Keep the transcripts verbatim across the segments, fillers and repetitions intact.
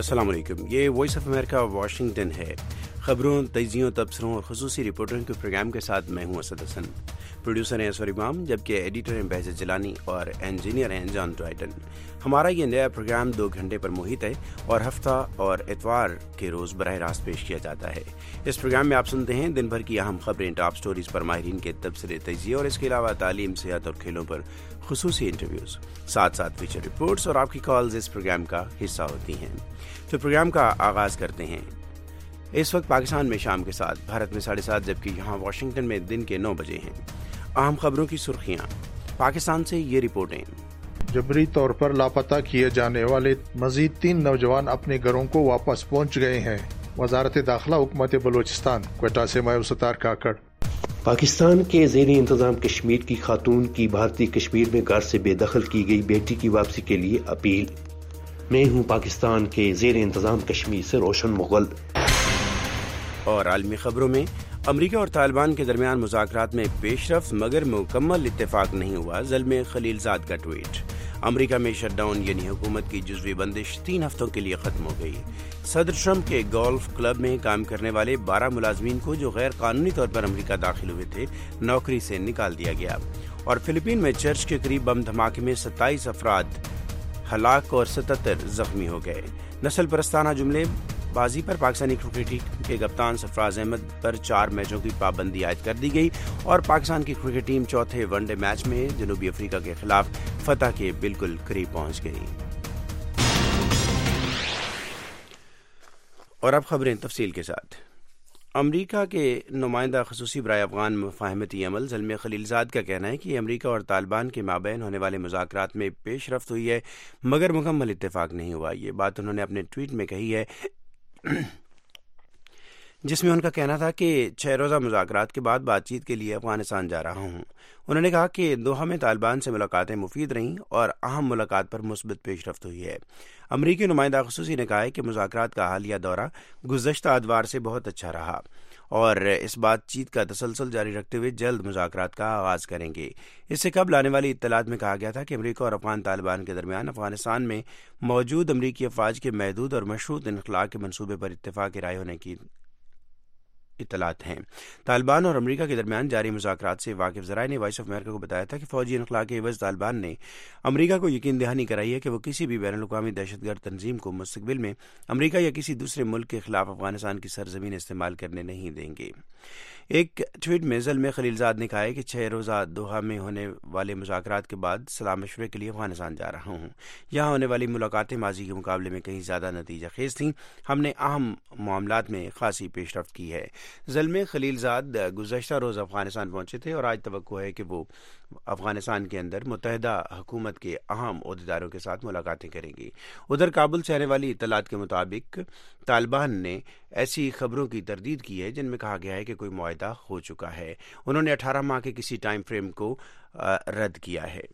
السلام علیکم، یہ وائس آف امریکہ واشنگٹن ہے۔ خبروں، تجزیوں، تبصروں اور خصوصی رپورٹنگ کے پروگرام کے ساتھ میں ہوں اسد حسن۔ پروڈیوسر ہیں اسور امام، جبکہ ایڈیٹر ہیں بہزت جیلانی اور انجینئر ہیں جان ٹرائٹن۔ ہمارا یہ نیا پروگرام دو گھنٹے پر محیط ہے اور ہفتہ اور اتوار کے روز براہ راست پیش کیا جاتا ہے۔ اس پروگرام میں آپ سنتے ہیں دن بھر کی اہم خبریں، ٹاپ سٹوریز پر ماہرین کے تبصرے، تجزیے اور اس کے علاوہ تعلیم، صحت اور کھیلوں پر خصوصی انٹرویوز، ساتھ ساتھ فیچر رپورٹس اور آپ کی کالز اس پروگرام کا حصہ ہوتی ہیں۔ تو پروگرام کا آغاز کرتے ہیں۔ اس وقت پاکستان میں شام کے ساتھ، بھارت میں ساڑھے سات، جبکہ یہاں واشنگٹن میں دن کے نو بجے ہیں۔ اہم خبروں کی سرخیاں۔ پاکستان سے یہ رپورٹیں۔ جبری طور پر لاپتہ کیے جانے والے مزید تین نوجوان اپنے گھروں کو واپس پہنچ گئے ہیں۔ وزارت داخلہ حکومت بلوچستان، کوئٹہ سے میں ستار کاکڑ۔ پاکستان کے زیر انتظام کشمیر کی خاتون کی بھارتی کشمیر میں گھر سے بے دخل کی گئی بیٹی کی واپسی کے لیے اپیل۔ میں ہوں پاکستان کے زیر انتظام کشمیر سے روشن مغل۔ اور عالمی خبروں میں، امریکہ اور طالبان کے درمیان مذاکرات میں پیش رفت مگر مکمل اتفاق نہیں ہوا، زلمے خلیل زاد کا ٹویٹ۔ امریکہ میں شٹ ڈاؤن یعنی حکومت کی جزوی بندش تین ہفتوں کے لیے ختم ہو گئی۔ صدر ٹرمپ کے گولف کلب میں کام کرنے والے بارہ ملازمین کو جو غیر قانونی طور پر امریکہ داخل ہوئے تھے نوکری سے نکال دیا گیا۔ اور فلپین میں چرچ کے قریب بم دھماکے میں ستائیس افراد ہلاک اور ستتر زخمی ہو گئے۔ نسل پرستانہ جملے بازی پر پاکستانی کرکٹ ٹیم کے کپتان سرفراز احمد پر چار میچوں کی پابندی عائد کر دی گئی اور پاکستان کی کرکٹ ٹیم چوتھے ون ڈے میچ میں جنوبی افریقہ کے خلاف فتح کے بالکل قریب پہنچ گئی۔ اور اب خبریں تفصیل کے ساتھ۔ امریکہ کے نمائندہ خصوصی برائے افغان مفاہمتی عمل زلمے خلیل زاد کا کہنا ہے کہ امریکہ اور طالبان کے مابین ہونے والے مذاکرات میں پیش رفت ہوئی ہے مگر مکمل اتفاق نہیں ہوا۔ یہ بات انہوں نے اپنے ٹویٹ میں کہی ہے جس میں ان کا کہنا تھا کہ چھ روزہ مذاکرات کے بعد بات چیت کے لیے افغانستان جا رہا ہوں۔ انہوں نے کہا کہ دوحہ میں طالبان سے ملاقاتیں مفید رہیں اور اہم ملاقات پر مثبت پیش رفت ہوئی ہے۔ امریکی نمائندہ خصوصی نے کہا ہے کہ مذاکرات کا حالیہ دورہ گزشتہ اتوار سے بہت اچھا رہا اور اس بات چیت کا تسلسل جاری رکھتے ہوئے جلد مذاکرات کا آغاز کریں گے۔ اس سے قبل آنے والی اطلاعات میں کہا گیا تھا کہ امریکہ اور افغان طالبان کے درمیان افغانستان میں موجود امریکی افواج کے محدود اور مشروط انخلاء کے منصوبے پر اتفاق رائے ہونے کی اطلاعات ہیں۔ طالبان اور امریکہ کے درمیان جاری مذاکرات سے واقف ذرائع نے وائس آف امریکہ کو بتایا تھا کہ فوجی انخلاء کے عوض طالبان نے امریکہ کو یقین دہانی کرائی ہے کہ وہ کسی بھی بین الاقوامی دہشت گرد تنظیم کو مستقبل میں امریکہ یا کسی دوسرے ملک کے خلاف افغانستان کی سرزمین استعمال کرنے نہیں دیں گے۔ ایک ٹویٹ میں زلمے خلیل زاد نے کہا ہے کہ چھ روزہ دوحہ میں ہونے والے مذاکرات کے بعد صلاح مشورے کے لیے افغانستان جا رہا ہوں۔ یہاں ہونے والی ملاقاتیں ماضی کے مقابلے میں کہیں زیادہ نتیجہ خیز تھیں۔ ہم نے اہم معاملات میں خاصی پیش رفت کی ہے۔ زلمے خلیل زاد گزشتہ روز افغانستان پہنچے تھے اور آج توقع ہے کہ وہ افغانستان کے اندر متحدہ حکومت کے اہم عہدیداروں کے ساتھ ملاقاتیں کریں گی۔ ادھر کابل سے آنے والی اطلاعات کے مطابق طالبان نے ایسی خبروں کی تردید کی ہے جن میں کہا گیا ہے کہ کوئی معاہدہ ہو چکا ہے۔ انہوں نے اٹھارہ ماہ کے کسی ٹائم فریم کو رد کیا ہے۔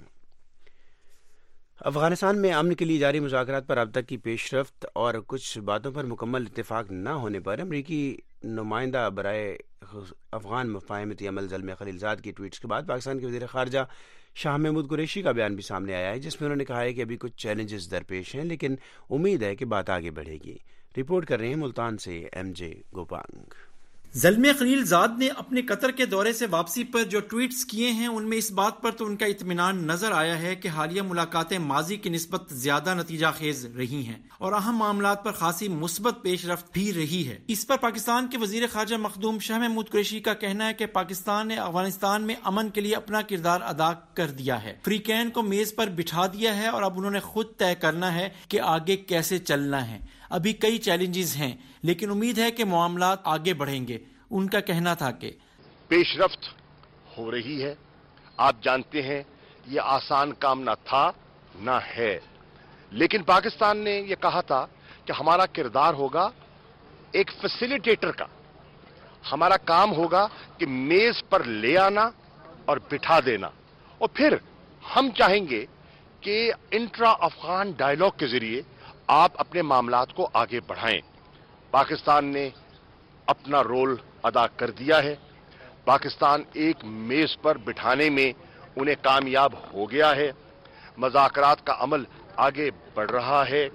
افغانستان میں امن کے لیے جاری مذاکرات پر اب تک کی پیش رفت اور کچھ باتوں پر مکمل اتفاق نہ ہونے پر امریکی نمائندہ برائے افغان مفاہمتی عمل زلمے خلیل زاد کی ٹویٹس کے بعد پاکستان کے وزیر خارجہ شاہ محمود قریشی کا بیان بھی سامنے آیا ہے جس میں انہوں نے کہا ہے کہ ابھی کچھ چیلنجز درپیش ہیں لیکن امید ہے کہ بات آگے بڑھے گی۔ رپورٹ کر رہے ہیں ملتان سے ایم جے گوپانگ۔ زلمے خلیل زاد نے اپنے قطر کے دورے سے واپسی پر جو ٹویٹس کیے ہیں ان میں اس بات پر تو ان کا اطمینان نظر آیا ہے کہ حالیہ ملاقاتیں ماضی کی نسبت زیادہ نتیجہ خیز رہی ہیں اور اہم معاملات پر خاصی مثبت پیش رفت بھی رہی ہے۔ اس پر پاکستان کے وزیر خارجہ مخدوم شاہ محمود قریشی کا کہنا ہے کہ پاکستان نے افغانستان میں امن کے لیے اپنا کردار ادا کر دیا ہے، فریقین کو میز پر بٹھا دیا ہے اور اب انہوں نے خود طے کرنا ہے کہ آگے کیسے چلنا ہے۔ ابھی کئی چیلنجز ہیں لیکن امید ہے کہ معاملات آگے بڑھیں گے۔ ان کا کہنا تھا کہ پیش رفت ہو رہی ہے۔ آپ جانتے ہیں یہ آسان کام نہ تھا نہ ہے، لیکن پاکستان نے یہ کہا تھا کہ ہمارا کردار ہوگا ایک فیسیلیٹیٹر کا۔ ہمارا کام ہوگا کہ میز پر لے آنا اور بٹھا دینا، اور پھر ہم چاہیں گے کہ انٹرا افغان ڈائیلاگ کے ذریعے آپ اپنے معاملات کو آگے بڑھائیں۔ پاکستان نے اپنا رول ادا کر دیا ہے۔ پاکستان ایک میز پر بٹھانے میں انہیں کامیاب ہو گیا ہے۔ مذاکرات کا عمل آگے بڑھ رہا ہے۔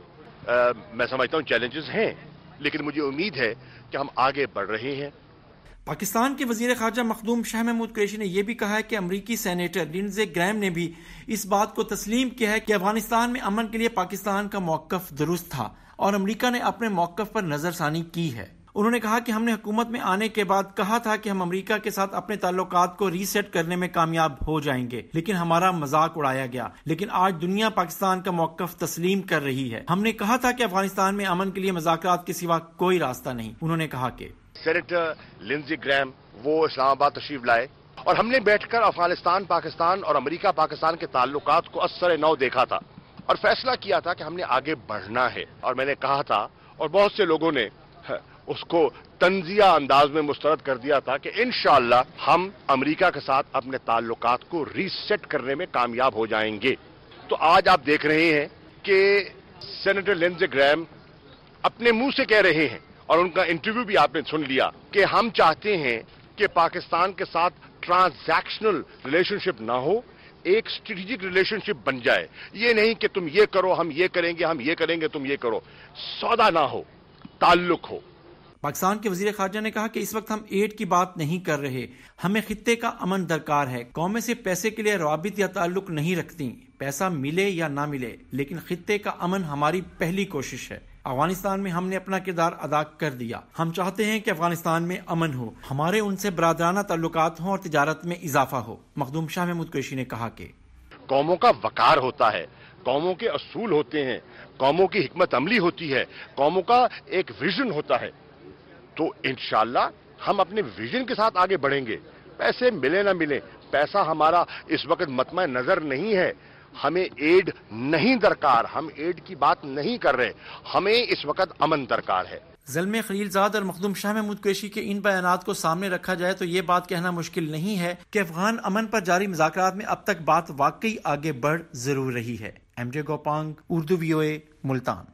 میں سمجھتا ہوں چیلنجز ہیں، لیکن مجھے امید ہے کہ ہم آگے بڑھ رہے ہیں۔ پاکستان کے وزیر خارجہ مخدوم شاہ محمود قریشی نے یہ بھی کہا ہے کہ امریکی سینیٹر لنزے گریم نے بھی اس بات کو تسلیم کیا ہے کہ افغانستان میں امن کے لیے پاکستان کا موقف درست تھا اور امریکہ نے اپنے موقف پر نظر ثانی کی ہے۔ انہوں نے کہا کہ ہم نے حکومت میں آنے کے بعد کہا تھا کہ ہم امریکہ کے ساتھ اپنے تعلقات کو ری سیٹ کرنے میں کامیاب ہو جائیں گے، لیکن ہمارا مذاق اڑایا گیا۔ لیکن آج دنیا پاکستان کا موقف تسلیم کر رہی ہے۔ ہم نے کہا تھا کہ افغانستان میں امن کے لیے مذاکرات کے سوا کوئی راستہ نہیں۔ انہوں نے کہا کہ سینیٹر لنزی گریم وہ اسلام آباد تشریف لائے اور ہم نے بیٹھ کر افغانستان پاکستان اور امریکہ پاکستان کے تعلقات کو اثر نو دیکھا تھا اور فیصلہ کیا تھا کہ ہم نے آگے بڑھنا ہے۔ اور میں نے کہا تھا اور بہت سے لوگوں نے اس کو تنزیہ انداز میں مسترد کر دیا تھا کہ انشاءاللہ ہم امریکہ کے ساتھ اپنے تعلقات کو ری سیٹ کرنے میں کامیاب ہو جائیں گے۔ تو آج آپ دیکھ رہے ہیں کہ سینیٹر لنزے گریم اپنے منہ سے کہہ رہے ہیں اور ان کا انٹرویو بھی آپ نے سن لیا کہ ہم چاہتے ہیں کہ پاکستان کے ساتھ ٹرانزیکشنل ریلیشن شپ نہ ہو، ایک اسٹریٹجک ریلیشن شپ بن جائے۔ یہ نہیں کہ تم یہ کرو ہم یہ کریں گے، ہم یہ کریں گے تم یہ کرو، سودا نہ ہو، تعلق ہو۔ پاکستان کے وزیر خارجہ نے کہا کہ اس وقت ہم ایڈ کی بات نہیں کر رہے، ہمیں خطے کا امن درکار ہے۔ قومیں سے پیسے کے لیے روابط یا تعلق نہیں رکھتی، پیسہ ملے یا نہ ملے، لیکن خطے کا امن ہماری پہلی کوشش ہے۔ افغانستان میں ہم نے اپنا کردار ادا کر دیا۔ ہم چاہتے ہیں کہ افغانستان میں امن ہو، ہمارے ان سے برادرانہ تعلقات ہوں اور تجارت میں اضافہ ہو۔ مخدوم شاہ محمود قریشی نے کہا کہ قوموں کا وقار ہوتا ہے، قوموں کے اصول ہوتے ہیں، قوموں کی حکمت عملی ہوتی ہے، قوموں کا ایک ویژن ہوتا ہے۔ تو انشاءاللہ ہم اپنے ویژن کے ساتھ آگے بڑھیں گے، پیسے ملے نہ ملے۔ پیسہ ہمارا اس وقت مطمع نظر نہیں ہے، ہمیں ایڈ نہیں درکار، ہم ایڈ کی بات نہیں کر رہے، ہمیں اس وقت امن درکار ہے۔ زلمے خلیل زاد اور مخدوم شاہ محمود قریشی کے ان بیانات کو سامنے رکھا جائے تو یہ بات کہنا مشکل نہیں ہے کہ افغان امن پر جاری مذاکرات میں اب تک بات واقعی آگے بڑھ ضرور رہی ہے۔ M J Gopang, Urdu V O A, Multan.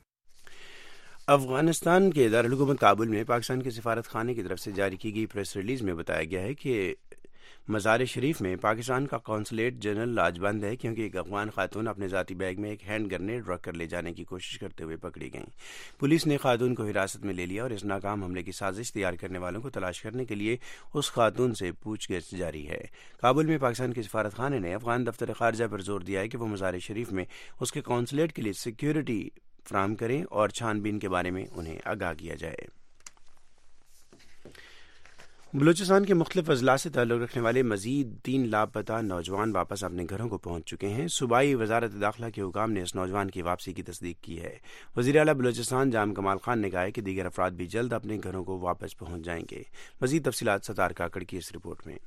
Afghanistan کے دارالحکومت کابل میں پاکستان کے سفارت خانے کی طرف سے جاری کی گئی پریس ریلیز میں بتایا گیا ہے کہ مزار شریف میں پاکستان کا قونصلیٹ جنرل آج بند ہے کیونکہ ایک افغان خاتون اپنے ذاتی بیگ میں ایک ہینڈ گرنیڈ رکھ کر لے جانے کی کوشش کرتے ہوئے پکڑی گئیں۔ پولیس نے خاتون کو حراست میں لے لیا اور اس ناکام حملے کی سازش تیار کرنے والوں کو تلاش کرنے کے لیے اس خاتون سے پوچھ گچھ جاری ہے۔ کابل میں پاکستان کے سفارت خانے نے افغان دفتر خارجہ پر زور دیا ہے کہ وہ مزار شریف میں اس کے قونصلیٹ کے لیے سیکیورٹی فراہم کریں اور چھان بین کے بارے میں انہیں آگاہ کیا جائے۔ بلوچستان کے مختلف اضلاع سے تعلق رکھنے والے مزید تین لاپتہ نوجوان واپس اپنے گھروں کو پہنچ چکے ہیں۔ صوبائی وزارت داخلہ کے حکام نے اس نوجوان کی واپسی کی تصدیق کی ہے۔ وزیر اعلیٰ بلوچستان جام کمال خان نے کہا ہے کہ دیگر افراد بھی جلد اپنے گھروں کو واپس پہنچ جائیں گے۔ مزید تفصیلات ستار کاکڑ کی اس رپورٹ میں۔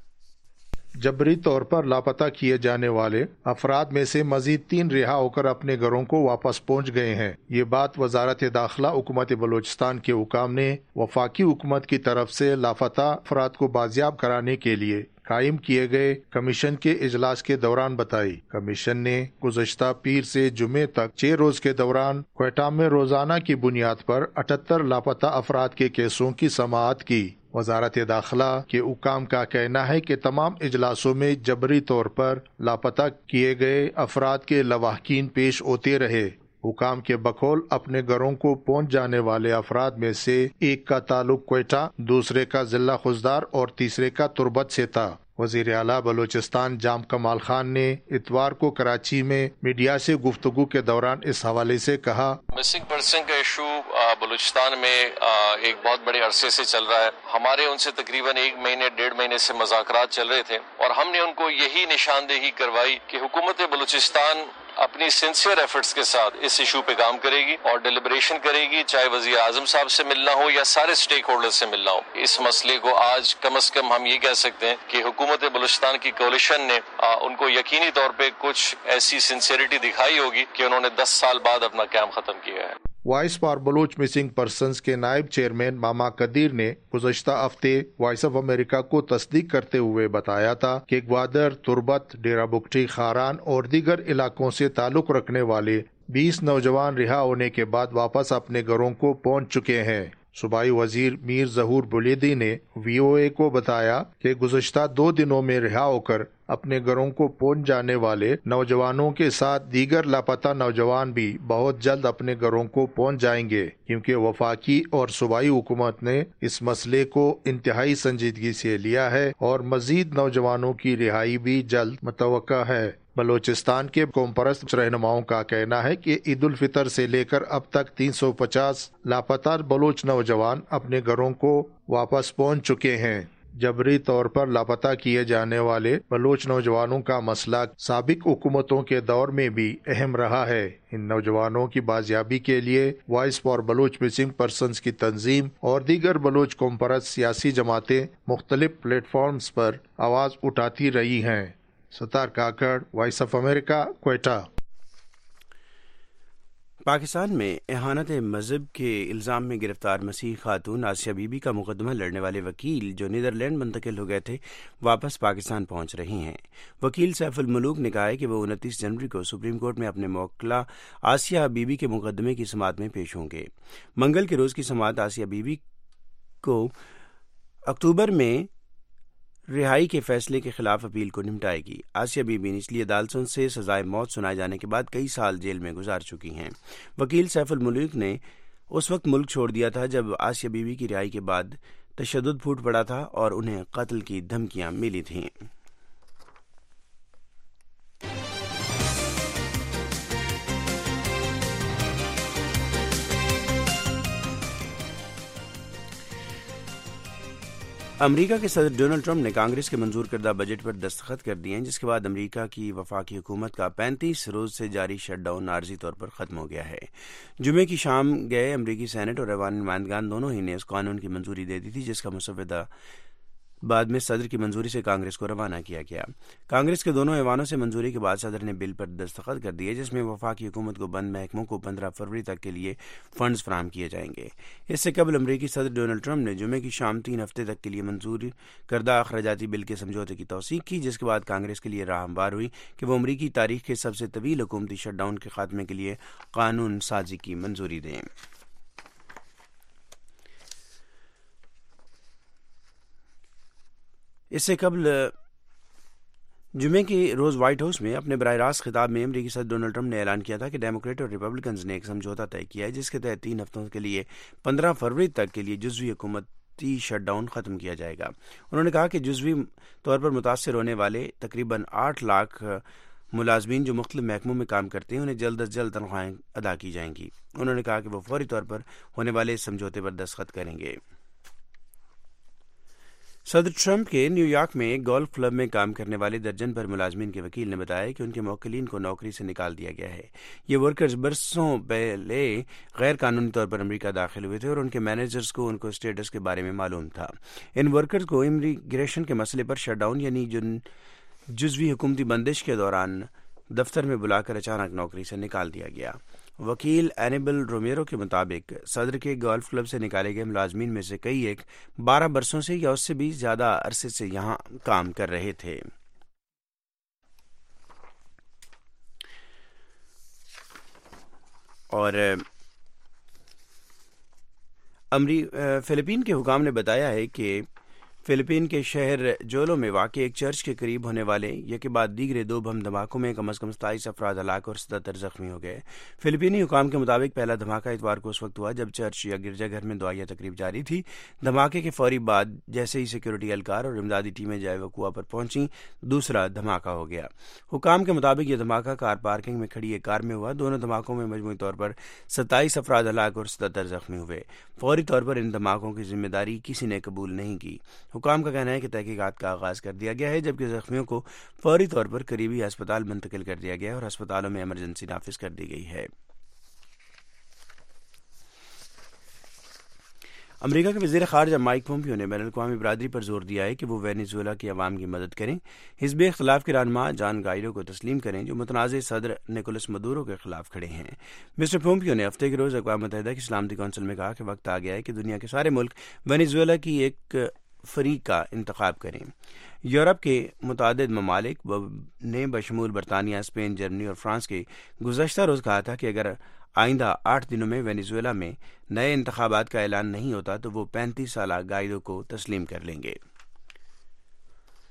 جبری طور پر لاپتہ کیے جانے والے افراد میں سے مزید تین رہا ہو کر اپنے گھروں کو واپس پہنچ گئے ہیں۔ یہ بات وزارت داخلہ حکومت بلوچستان کے حکام نے وفاقی حکومت کی طرف سے لاپتہ افراد کو بازیاب کرانے کے لیے قائم کیے گئے کمیشن کے اجلاس کے دوران بتائی۔ کمیشن نے گزشتہ پیر سے جمعے تک چھ روز کے دوران کوئٹہ میں روزانہ کی بنیاد پر اٹھہتر لاپتہ افراد کے کیسوں کی سماعت کی۔ وزارت داخلہ کے حکام کا کہنا ہے کہ تمام اجلاسوں میں جبری طور پر لاپتہ کیے گئے افراد کے لواحقین پیش ہوتے رہے۔ حکام کے بقول اپنے گھروں کو پہنچ جانے والے افراد میں سے ایک کا تعلق کوئٹہ، دوسرے کا ضلع خضدار اور تیسرے کا تربت سے تھا۔ وزیر اعلیٰ بلوچستان جام کمال خان نے اتوار کو کراچی میں میڈیا سے گفتگو کے دوران اس حوالے سے کہا، مسنگ پرسن کا ایشو بلوچستان میں ایک بہت بڑے عرصے سے چل رہا ہے۔ ہمارے ان سے تقریباً ایک مہینے ڈیڑھ مہینے سے مذاکرات چل رہے تھے اور ہم نے ان کو یہی نشاندہی کروائی کہ حکومت بلوچستان اپنی سنسیئر ایفرٹس کے ساتھ اس ایشو پہ کام کرے گی اور ڈیلیبریشن کرے گی، چاہے وزیر اعظم صاحب سے ملنا ہو یا سارے سٹیک ہولڈر سے ملنا ہو۔ اس مسئلے کو آج کم از کم ہم یہ کہہ سکتے ہیں کہ حکومت بلوچستان کی کولیشن نے ان کو یقینی طور پہ کچھ ایسی سنسیئرٹی دکھائی ہوگی کہ انہوں نے دس سال بعد اپنا قیام ختم کیا ہے۔ Voice for Baloch missing persons کے نائب چیئرمین ماما قدیر نے گزشتہ ہفتے وائس آف امریکہ کو تصدیق کرتے ہوئے بتایا تھا کہ گوادر، تربت، ڈیرہ بگٹی، خاران اور دیگر علاقوں سے تعلق رکھنے والے بیس نوجوان رہا ہونے کے بعد واپس اپنے گھروں کو پہنچ چکے ہیں۔ صوبائی وزیر میر ظہور بلیدی نے وی او اے کو بتایا کہ گزشتہ دو دنوں میں رہا ہو کر اپنے گھروں کو پہنچ جانے والے نوجوانوں کے ساتھ دیگر لاپتہ نوجوان بھی بہت جلد اپنے گھروں کو پہنچ جائیں گے، کیونکہ وفاقی اور صوبائی حکومت نے اس مسئلے کو انتہائی سنجیدگی سے لیا ہے اور مزید نوجوانوں کی رہائی بھی جلد متوقع ہے۔ بلوچستان کے قوم پرست رہنماؤں کا کہنا ہے کہ عید الفطر سے لے کر اب تک تین سو پچاس لاپتہ بلوچ نوجوان اپنے گھروں کو واپس پہنچ چکے ہیں۔ جبری طور پر لاپتہ کیے جانے والے بلوچ نوجوانوں کا مسئلہ سابق حکومتوں کے دور میں بھی اہم رہا ہے۔ ان نوجوانوں کی بازیابی کے لیے voice for Baloch missing persons کی تنظیم اور دیگر بلوچ قوم پرست سیاسی جماعتیں مختلف پلیٹ فارمز پر آواز اٹھاتی رہی ہیں۔ Sattar Kakar, voice of America, Quetta. Pakistan میں اہانت مذہب کے الزام میں گرفتار مسیحی خاتون آسیہ بی بی کا مقدمہ لڑنے والے وکیل جو نیدرلینڈ منتقل ہو گئے تھے واپس پاکستان پہنچ رہی ہیں۔ وکیل سیف الملوک نے کہا ہے کہ وہ انتیس جنوری کو سپریم کورٹ میں اپنے موکلہ آسیہ بی بی کے مقدمے کی سماعت میں پیش ہوں گے۔ منگل کے روز کی سماعت آسیہ بی بی کو اکتوبر میں رہائی کے فیصلے کے خلاف اپیل کو نمٹائے گی۔ آسیہ بی بی نچلی عدالتوں سے سزائے موت سنائے جانے کے بعد کئی سال جیل میں گزار چکی ہیں۔ وکیل سیف الملوک نے اس وقت ملک چھوڑ دیا تھا جب آسیہ بی بی کی رہائی کے بعد تشدد پھوٹ پڑا تھا اور انہیں قتل کی دھمکیاں ملی تھیں۔ امریکہ کے صدر ڈونلڈ ٹرمپ نے کانگریس کے منظور کردہ بجٹ پر دستخط کر دیے ہیں، جس کے بعد امریکہ کی وفاقی حکومت کا پینتیس روز سے جاری شٹ ڈاؤن عارضی طور پر ختم ہو گیا ہے۔ جمعے کی شام گئے امریکی سینٹ اور ایوان نمائندگان دونوں ہی نے اس قانون کی منظوری دے دی تھی، جس کا مسودہ بعد میں صدر کی منظوری سے کانگریس کو روانہ کیا گیا۔ کانگریس کے دونوں ایوانوں سے منظوری کے بعد صدر نے بل پر دستخط کر دیے، جس میں وفاقی حکومت کو بند محکموں کو پندرہ فروری تک کے لیے فنڈز فراہم کیے جائیں گے۔ اس سے قبل امریکی صدر ڈونلڈ ٹرمپ نے جمعے کی شام تین ہفتے تک کے لیے منظور کردہ اخراجاتی بل کے سمجھوتے کی توثیق کی، جس کے بعد کانگریس کے لیے راہ ہموار ہوئی کہ وہ امریکی تاریخ کے سب سے طویل حکومتی شٹ ڈاؤن کے خاتمے کے لیے قانون سازی کی منظوری دیں۔ اس سے قبل جمعے کے روز وائٹ ہاؤس میں اپنے براہ راست خطاب میں امریکی صدر ڈونلڈ ٹرمپ نے اعلان کیا تھا کہ ڈیموکریٹ اور ریپبلکنز نے ایک سمجھوتا طے کیا ہے، جس کے تحت تین ہفتوں کے لیے پندرہ فروری تک کے لیے جزوی حکومتی شٹ ڈاؤن ختم کیا جائے گا۔ انہوں نے کہا کہ جزوی طور پر متاثر ہونے والے تقریباً آٹھ لاکھ ملازمین جو مختلف محکموں میں کام کرتے ہیں انہیں جلد از جلد تنخواہیں ادا کی جائیں گی۔ انہوں نے کہا کہ وہ فوری طور پر ہونے والے اس سمجھوتے پر دستخط کریں گے۔ صدر ٹرمپ کے نیو یارک میں ایک گولف کلب میں کام کرنے والے درجن پر ملازمین کے وکیل نے بتایا کہ ان کے موکلین کو نوکری سے نکال دیا گیا ہے۔ یہ ورکرز برسوں پہلے غیر قانونی طور پر امریکہ داخل ہوئے تھے اور ان کے مینیجرز کو ان کو اسٹیٹس کے بارے میں معلوم تھا۔ ان ورکرز کو امیگریشن کے مسئلے پر شٹ ڈاؤن یعنی جزوی حکومتی بندش کے دوران دفتر میں بلا کر اچانک نوکری سے نکال دیا گیا۔ وکیل اینیبل رومیرو کے مطابق صدر کے گولف کلب سے نکالے گئے ملازمین میں سے کئی ایک بارہ برسوں سے یا اس سے بھی زیادہ عرصے سے یہاں کام کر رہے تھے۔ اور فلپین کے حکام نے بتایا ہے کہ فلپین کے شہر جولو میں واقع ایک چرچ کے قریب ہونے والے یک بعد دیگرے دو بم دھماکوں میں کم از کم ستائیس افراد ہلاک اور ستہتر زخمی ہو گئے۔ فلپینی حکام کے مطابق پہلا دھماکہ اتوار کو اس وقت ہوا جب چرچ یا گرجا گھر میں دعائیہ تقریب جاری تھی۔ دھماکے کے فوری بعد جیسے ہی سیکورٹی اہلکار اور امدادی ٹیمیں جائے وقوع پر پہنچیں، دوسرا دھماکہ ہو گیا۔ حکام کے مطابق یہ دھماکہ کار پارکنگ میں کھڑی ایک کار میں ہوا۔ دونوں دھماکوں میں مجموعی طور پر ستائیس افراد ہلاک اور ستہتر زخمی ہوئے۔ فوری طور پر ان دھماکوں کی ذمہ داری کسی نے قبول نہیں کی۔ حکام کا کہنا ہے کہ تحقیقات کا آغاز کر دیا گیا ہے، جبکہ زخمیوں کو فوری طور پر قریبی ہسپتال منتقل کر دیا گیا ہے اور ہسپتالوں میں ایمرجنسی نافذ کر دی گئی ہے۔ امریکہ کے وزیر خارجہ مائک پومپیو نے بین الاقوامی برادری پر زور دیا ہے کہ وہ وینیزویلا کے عوام کی مدد کریں، حزب اختلاف کے رہنما جان گائیڈو کو تسلیم کریں جو متنازع صدر نکولس مدورو کے خلاف کھڑے ہیں۔ مسٹر پومپیو نے ہفتے کے روز اقوام متحدہ کی سلامتی کونسل میں کہا کہ وقت آ گیا ہے کہ دنیا کے سارے ملک وینیزویلا کی ایک فریق کا انتخاب کریں۔ یورپ کے متعدد ممالک نے بشمول برطانیہ، اسپین، جرمنی اور فرانس کے گزشتہ روز کہا تھا کہ اگر آئندہ آٹھ دنوں میں وینیزویلا میں نئے انتخابات کا اعلان نہیں ہوتا تو وہ پینتیس سالہ گائیڈو کو تسلیم کر لیں گے۔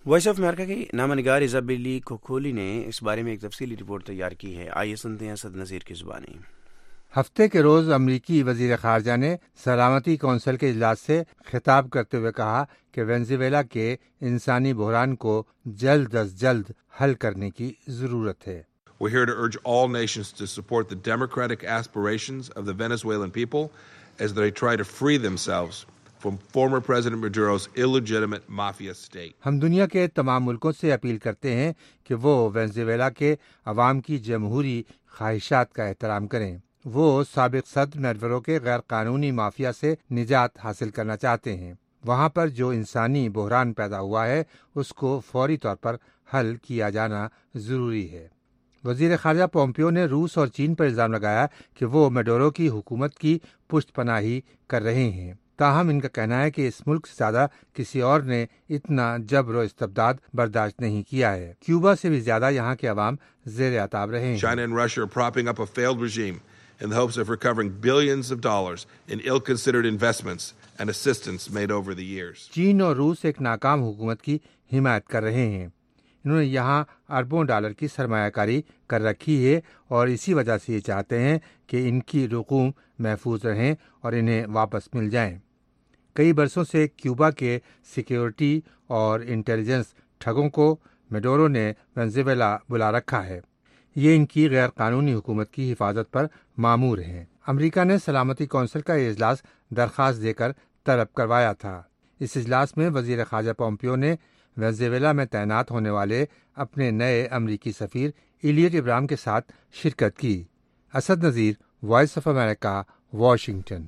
وائس آف امریکہ کی نامہ نگار ایزابیلی کوکولی نے اس بارے میں ایک تفصیلی رپورٹ تیار کی ہے. آئیے سنتے ہیں اسد نذیر کی زبانی. ہفتے کے روز امریکی وزیر خارجہ نے سلامتی کونسل کے اجلاس سے خطاب کرتے ہوئے کہا کہ وینزویلا کے انسانی بحران کو جلد از جلد حل کرنے کی ضرورت ہے. We're here to urge all nations to support the democratic aspirations of the Venezuelan people as they try to free themselves from former President Maduro's illegitimate mafia state. ہم دنیا کے تمام ملکوں سے اپیل کرتے ہیں کہ وہ وینزویلا کے عوام کی جمہوری خواہشات کا احترام کریں. وہ سابق صدر میڈورو کے غیر قانونی مافیا سے نجات حاصل کرنا چاہتے ہیں. وہاں پر جو انسانی بحران پیدا ہوا ہے اس کو فوری طور پر حل کیا جانا ضروری ہے. وزیر خارجہ پومپیو نے روس اور چین پر الزام لگایا کہ وہ میڈورو کی حکومت کی پشت پناہی کر رہے ہیں. تاہم ان کا کہنا ہے کہ اس ملک سے زیادہ کسی اور نے اتنا جبر و استبداد برداشت نہیں کیا ہے. کیوبا سے بھی زیادہ یہاں کے عوام زیر عتاب رہے ہیں. China and Russia are propping up a failed regime in the hopes of recovering billions of dollars in ill-considered investments and assistance made over the years. چین اور روس ایک ناکام حکومت کی حمایت کر رہے ہیں. انہوں نے یہاں اربوں ڈالر کی سرمایہ کاری کر رکھی ہے اور اسی وجہ سے یہ چاہتے ہیں کہ ان کی رقوم محفوظ رہیں اور انہیں واپس مل جائیں. کئی برسوں سے کیوبا کے سیکیورٹی اور انٹیلیجنس ٹھگوں کو میڈورو نے وینزویلا بلا رکھا ہے. یہ ان کی غیر قانونی حکومت کی حفاظت پر مامور ہیں. امریکہ نے سلامتی کونسل کا یہ اجلاس درخواست دے کر طلب کروایا تھا. اس اجلاس میں وزیر خارجہ پومپیو نے وینزویلا میں تعینات ہونے والے اپنے نئے امریکی سفیر ایلیٹ ابراہیم کے ساتھ شرکت کی. Asad Nazir, voice of America, Washington.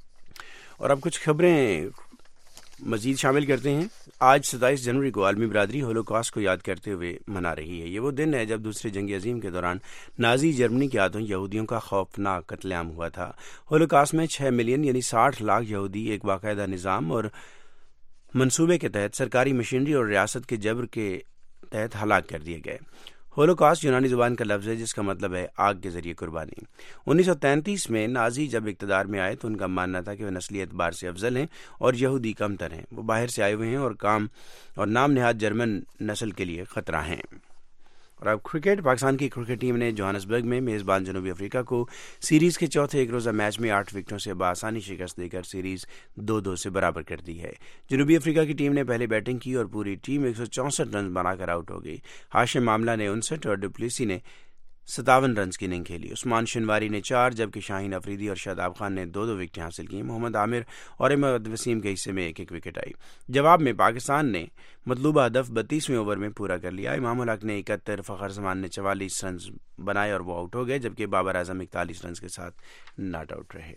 اور اب کچھ خبریں مزید شامل کرتے ہیں. آج ستائیس جنوری کو عالمی برادری ہولوکاسٹ کو یاد کرتے ہوئے منا رہی ہے. یہ وہ دن ہے جب دوسری جنگ عظیم کے دوران نازی جرمنی کے ہاتھوں یہودیوں کا خوفناک قتل عام ہوا تھا. ہولوکاسٹ میں چھ ملین یعنی ساٹھ لاکھ یہودی ایک باقاعدہ نظام اور منصوبے کے تحت سرکاری مشینری اور ریاست کے جبر کے تحت ہلاک کر دیے گئے. ہولوکاسٹ یونانی زبان کا لفظ ہے جس کا مطلب ہے آگ کے ذریعے قربانی. انیس سو تینتیس میں نازی جب اقتدار میں آئے تو ان کا ماننا تھا کہ وہ نسلی اعتبار سے افضل ہیں اور یہودی کم تر ہیں. وہ باہر سے آئے ہوئے ہیں اور کام اور نام نہاد جرمن نسل کے لیے خطرہ ہیں. اور اب کرکٹ. پاکستان کی کرکٹ ٹیم نے جوہانسبرگ میں میزبان جنوبی افریقہ کو سیریز کے چوتھے ایک روزہ میچ میں آٹھ وکٹوں سے بآسانی شکست دے کر سیریز دو دو سے برابر کر دی ہے. جنوبی افریقہ کی ٹیم نے پہلے بیٹنگ کی اور پوری ٹیم ایک سو چونسٹھ رن بنا کر آؤٹ ہو گئی. ہاشم معاملہ نے انسٹھ اور ڈپلیسی نے ستاون رنز کی اننگ کھیلی. عثمان شنواری نے چار جبکہ شاہین افریدی اور شاداب خان نے دو دو وکٹیں حاصل کی. محمد عامر اور احمد وسیم کے حصے میں ایک ایک وکٹ آئی. جواب میں پاکستان نے مطلوبہ ہدف بتیسویں اوور میں پورا کر لیا. امام الحق نے اکہتر، فخر زمان نے چوالیس رنز بنائے اور وہ آؤٹ ہو گئے جبکہ بابر اعظم اکتالیس رنز کے ساتھ ناٹ آؤٹ رہے.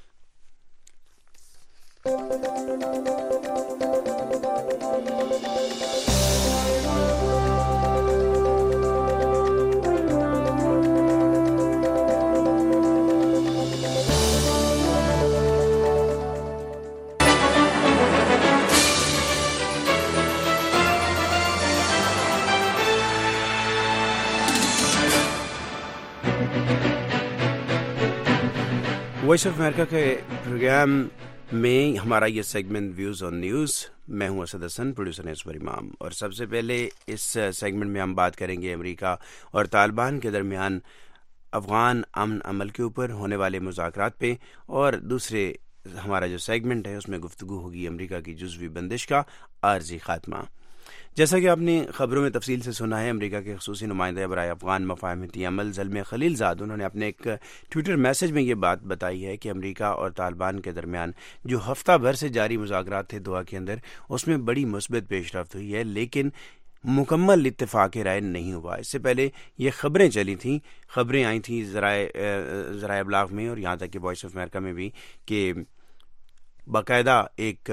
وائس آف امریکہ کے پروگرام میں ہمارا یہ سیگمنٹ ویوز آن نیوز. میں ہوں اسد حسن، پروڈیوسر اسور امام. اور سب سے پہلے اس سیگمنٹ میں ہم بات کریں گے امریکہ اور طالبان کے درمیان افغان امن عمل کے اوپر ہونے والے مذاکرات پہ، اور دوسرے ہمارا جو سیگمنٹ ہے اس میں گفتگو ہوگی امریکہ کی جزوی بندش کا عارضی خاتمہ. جیسا کہ آپ نے خبروں میں تفصیل سے سنا ہے، امریکہ کے خصوصی نمائندہ برائے افغان مفاہمتی عمل زلمے خلیل زاد انہوں نے اپنے ایک ٹویٹر میسج میں یہ بات بتائی ہے کہ امریکہ اور طالبان کے درمیان جو ہفتہ بھر سے جاری مذاکرات تھے دوحہ کے اندر، اس میں بڑی مثبت پیش رفت ہوئی ہے، لیکن مکمل اتفاق رائے نہیں ہوا. اس سے پہلے یہ خبریں چلی تھیں خبریں آئی تھیں ذرائع ذرائع ابلاغ میں اور یہاں تک کہ وائس آف امریکہ میں بھی، کہ باقاعدہ ایک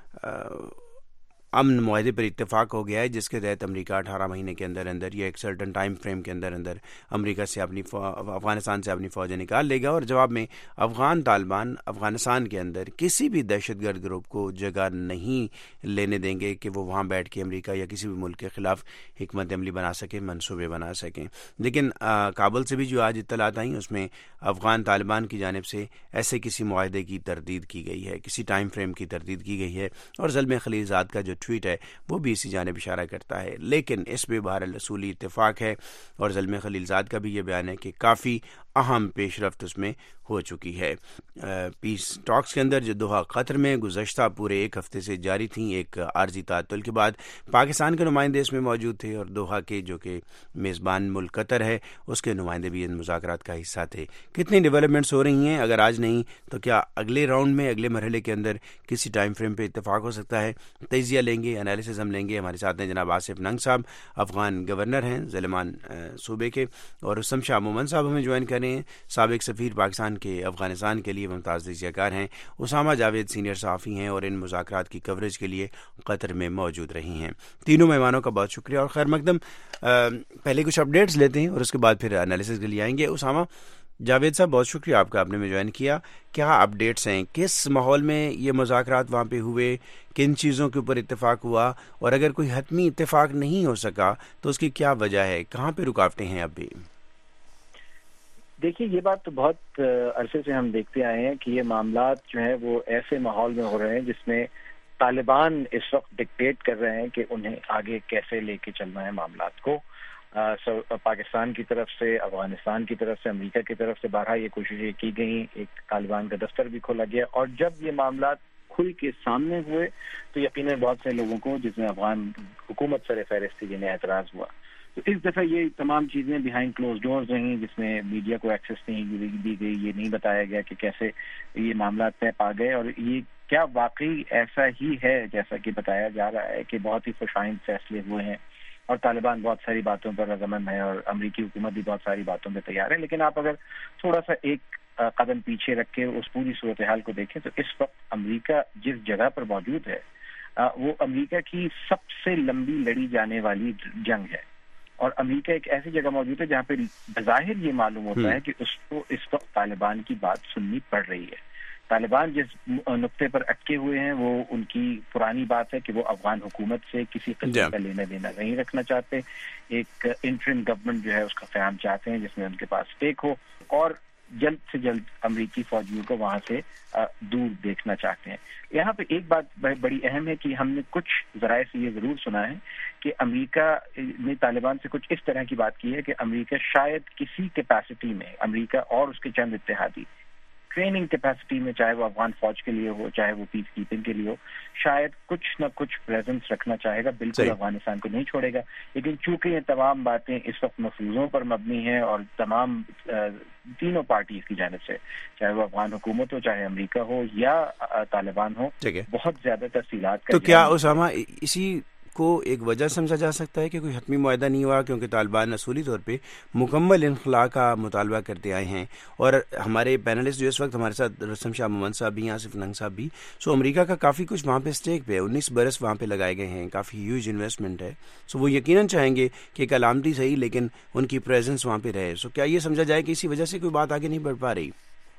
امن معاہدے پر اتفاق ہو گیا ہے جس کے تحت امریکہ اٹھارہ مہینے کے اندر اندر یا ایک سرٹن ٹائم فریم کے اندر اندر امریکہ سے اپنی افغانستان سے اپنی فوجیں نکال لے گا، اور جواب میں افغان طالبان افغانستان کے اندر کسی بھی دہشت گرد گروپ کو جگہ نہیں لینے دیں گے کہ وہ وہاں بیٹھ کے امریکہ یا کسی بھی ملک کے خلاف حکمت عملی بنا سکیں، منصوبے بنا سکیں. لیکن کابل سے بھی جو آج اطلاعات آئیں اس میں افغان طالبان کی جانب سے ایسے کسی معاہدے کی تردید کی گئی ہے، کسی ٹائم فریم کی تردید کی گئی ہے. اور زلمے خلیل زاد کا جو ٹویٹ ہے وہ بھی اسی جانب اشارہ کرتا ہے. لیکن اس میں بہرحال اصولی اتفاق ہے اور زلمے خلیل زاد کا بھی یہ بیان ہے کہ کافی اہم پیش رفت اس میں ہو چکی ہے. پیس ٹاکس کے اندر جو دوحہ قطر میں گزشتہ پورے ایک ہفتے سے جاری تھیں، ایک عارضی تعطل کے بعد پاکستان کے نمائندے اس میں موجود تھے اور دوحہ کے جو کہ میزبان ملک قطر ہے اس کے نمائندے بھی ان مذاکرات کا حصہ تھے. کتنی ڈیولپمنٹس ہو رہی ہیں؟ اگر آج نہیں تو کیا اگلے راؤنڈ میں اگلے مرحلے کے اندر کسی ٹائم فریم پہ اتفاق ہو سکتا ہے؟ تجزیہ لیں گے، انالیسز ہم لیں گے. ہمارے ساتھ ہیں جناب آصف ننگ صاحب، افغان گورنر ہیں ظلمان صوبے کے، اور رستم شاہ مومن صاحب ہمیں جوائن کر رہے ہیں، سابق سفیر پاکستان کے افغانستان کے لیے ممتاز تجزیہ کار ہیں. اسامہ جاوید سینئر صحافی ہیں اور ان مذاکرات کی کوریج کے لیے قطر میں موجود رہی ہیں. تینوں مہمانوں کا بہت شکریہ اور خیر مقدم. پہلے کچھ اپڈیٹس لیتے ہیں اور اس کے بعد پھر انالیسز کے لیے آئیں گے. اسامہ جاوید صاحب بہت شکریہ آپ کا، آپ نے میں جوائن کیا. کیا اپڈیٹس ہیں؟ کس ماحول میں یہ مذاکرات وہاں پہ ہوئے؟ کن چیزوں کے اوپر اتفاق ہوا؟ اور اگر کوئی حتمی اتفاق نہیں ہو سکا تو اس کی کیا وجہ ہے؟ کہاں پہ رکاوٹیں ہیں اب بھی؟ دیکھیے، یہ بات تو بہت عرصے سے ہم دیکھتے آئے ہیں کہ یہ معاملات جو ہیں وہ ایسے ماحول میں ہو رہے ہیں جس میں طالبان اس وقت ڈکٹیٹ کر رہے ہیں کہ انہیں آگے کیسے لے کے چلنا ہے معاملات کو. پاکستان کی طرف سے، افغانستان کی طرف سے، امریکہ کی طرف سے بارہا یہ کوششیں کی گئیں. ایک طالبان کا دفتر بھی کھولا گیا اور جب یہ معاملات کھل کے سامنے ہوئے تو یقیناً بہت سے لوگوں کو، جس میں افغان حکومت سر فہرست تھی، جنہیں اعتراض ہوا. تو اس دفعہ یہ تمام چیزیں بیہائنڈ کلوز ڈورز رہیں جس میں میڈیا کو ایکسیس نہیں دی گئی. یہ نہیں بتایا گیا کہ کیسے یہ معاملات طے پا گئے اور یہ کیا واقعی ایسا ہی ہے جیسا کہ بتایا جا رہا ہے کہ بہت ہی خوشائند فیصلے ہوئے ہیں اور طالبان بہت ساری باتوں پر رضامند ہے اور امریکی حکومت بھی بہت ساری باتوں پہ تیار ہے. لیکن آپ اگر تھوڑا سا ایک قدم پیچھے رکھ کے اس پوری صورتحال کو دیکھیں تو اس وقت امریکہ جس جگہ پر موجود ہے وہ امریکہ کی سب سے لمبی لڑی جانے والی جنگ ہے اور امریکہ ایک ایسی جگہ موجود ہے جہاں پہ بظاہر یہ معلوم ہوتا ہے کہ اس کو اس وقت طالبان کی بات سننی پڑ رہی ہے. طالبان جس نقطے پر اٹکے ہوئے ہیں وہ ان کی پرانی بات ہے کہ وہ افغان حکومت سے کسی قسم کا لینا دینا نہیں رکھنا چاہتے. ایک انٹرم گورنمنٹ جو ہے اس کا قیام چاہتے ہیں جس میں ان کے پاس اسٹیک ہو اور جلد سے جلد امریکی فوجیوں کو وہاں سے دور دیکھنا چاہتے ہیں. یہاں پہ ایک بات بڑی اہم ہے کہ ہم نے کچھ ذرائع سے یہ ضرور سنا ہے کہ امریکہ نے طالبان سے کچھ اس طرح کی بات کی ہے کہ امریکہ شاید کسی کیپیسٹی میں، امریکہ اور اس کے چند اتحادی ٹریننگ کیپیسٹی میں، چاہے وہ افغان فوج کے لیے ہو چاہے وہ پیس کیپنگ کے لیے ہو، شاید کچھ نہ کچھ پریزنس رکھنا چاہے گا. بالکل افغانستان کو نہیں چھوڑے گا، لیکن چونکہ یہ تمام باتیں اس وقت مفروضوں پر مبنی ہیں اور تمام تینوں پارٹیز کی جانب سے، چاہے وہ افغان حکومت ہو، چاہے امریکہ ہو یا طالبان ہو، بہت زیادہ تفصیلات. تو کیا اسامہ اسی کو ایک وجہ سمجھا جا سکتا ہے کہ کوئی حتمی معاہدہ نہیں ہوا کیونکہ طالبان اصولی طور پہ مکمل انخلا کا مطالبہ کرتے آئے ہیں؟ اور ہمارے پینلسٹ جو اس وقت ہمارے ساتھ رستم شاہ مومن صاحب بھی، آصف ننگ صاحب بھی، سو امریکہ کا کافی کچھ وہاں پہ اسٹیک پہ ہے، انیس برس وہاں پہ لگائے گئے ہیں، کافی ہیوج انویسٹمنٹ ہے. سو وہ یقیناً چاہیں گے کہ ایک علامتی صحیح لیکن ان کی پریزنس وہاں پہ رہے. سو کیا یہ سمجھا جائے کہ اسی وجہ سے کوئی بات آگے نہیں بڑھ پا رہی؟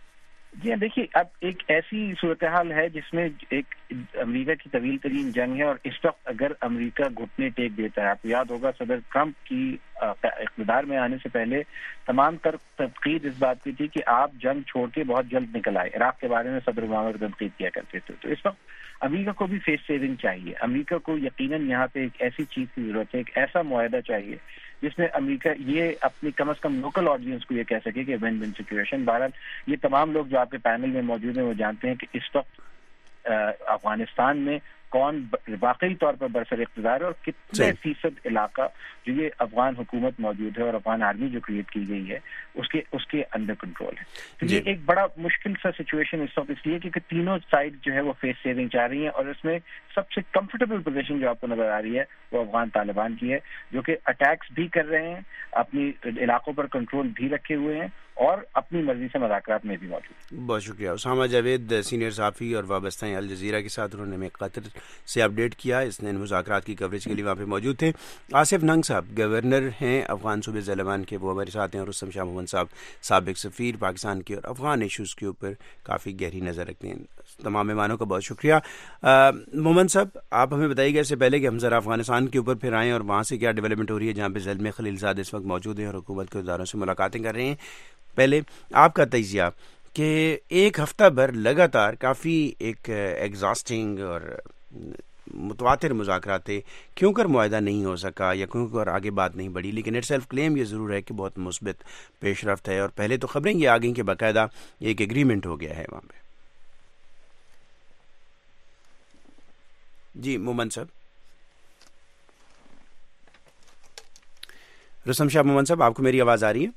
جی ہاں، دیکھیے اب ایک ایسی صورتحال ہے جس میں ایک امریکہ کی طویل ترین جنگ ہے اور اس وقت اگر امریکہ گھٹنے ٹیک دیتا ہے، آپ کو یاد ہوگا صدر ٹرمپ کی اقتدار میں آنے سے پہلے تمام تر تنقید اس بات کی تھی کہ آپ جنگ چھوڑ کے بہت جلد نکل آئے. عراق کے بارے میں صدر اوباما کی تنقید کیا کرتے تھے. تو اس وقت امریکہ کو بھی فیس سیونگ چاہیے. امریکہ کو یقیناً یہاں پہ ایک ایسی چیز کی ضرورت ہے، ایک ایسا معاہدہ چاہیے جس میں امریکہ یہ اپنی کم از کم لوکل آڈینس کو یہ کہہ سکے کہ ون ون سچویشن. بہرحال یہ تمام لوگ جو آپ کے پینل میں موجود ہیں وہ جانتے ہیں کہ اس وقت افغانستان میں کون واقعی طور پر برسر اقتدار ہے اور کتنے فیصد علاقہ جو یہ افغان حکومت موجود ہے اور افغان آرمی جو کریٹ کی گئی ہے اس کے اس کے انڈر کنٹرول ہے. تو یہ ایک بڑا مشکل سا سچویشن اس وقت اس لیے کہ تینوں سائڈ جو ہے وہ فیس سیونگ چاہ رہی ہیں اور اس میں سب سے کمفرٹیبل پوزیشن جو آپ کو نظر آ رہی ہے وہ افغان طالبان کی ہے، جو کہ اٹیکس بھی کر رہے ہیں، اپنی علاقوں پر کنٹرول بھی رکھے ہوئے ہیں اور اپنی مرضی سے مذاکرات میں بھی موجود. بہت شکریہ. اسامہ جاوید سینئر صحافی اور وابستہ ہیں الجزیرہ کے ساتھ، انہوں نے ہمیں قطر سے اپڈیٹ کیا، اس نے مذاکرات کی کوریج کے لیے وہاں پہ موجود تھے. آصف ننگ صاحب گورنر ہیں افغان صوبے ظلمان کے، وہ ہمارے ساتھ ہیں، اور رستم شاہ مومن صاحب سابق سفیر پاکستان کے اور افغان ایشوز کے اوپر کافی گہری نظر رکھتے ہیں. تمام مہمانوں کا بہت شکریہ. مومن صاحب آپ ہمیں بتائیے گا اس سے پہلے کہ ہم ذرا افغانستان کے اوپر پھر آئیں اور وہاں سے کیا ڈیولپمنٹ ہو رہی ہے جہاں پہ زلمے خلیل زاد اس وقت موجود ہیں اور حکومت کے اداروں سے ملاقاتیں کر رہے ہیں. پہلے آپ کا تجزیہ کہ ایک ہفتہ بھر لگاتار کافی ایک ایگزاسٹنگ اور متواتر مذاکرات تھے، کیوں کر معاہدہ نہیں ہو سکا یا کیوں کر آگے بات نہیں بڑھی، لیکن اٹ سیلف کلیم یہ ضرور ہے کہ بہت مثبت پیش رفت ہے، اور پہلے تو خبریں یہ آ گئیں کہ باقاعدہ ایک ایگریمنٹ ہو گیا ہے وہاں پہ. جی مومن صاحب، رستم شاہ مومن صاحب، آپ کو میری آواز آ رہی ہے؟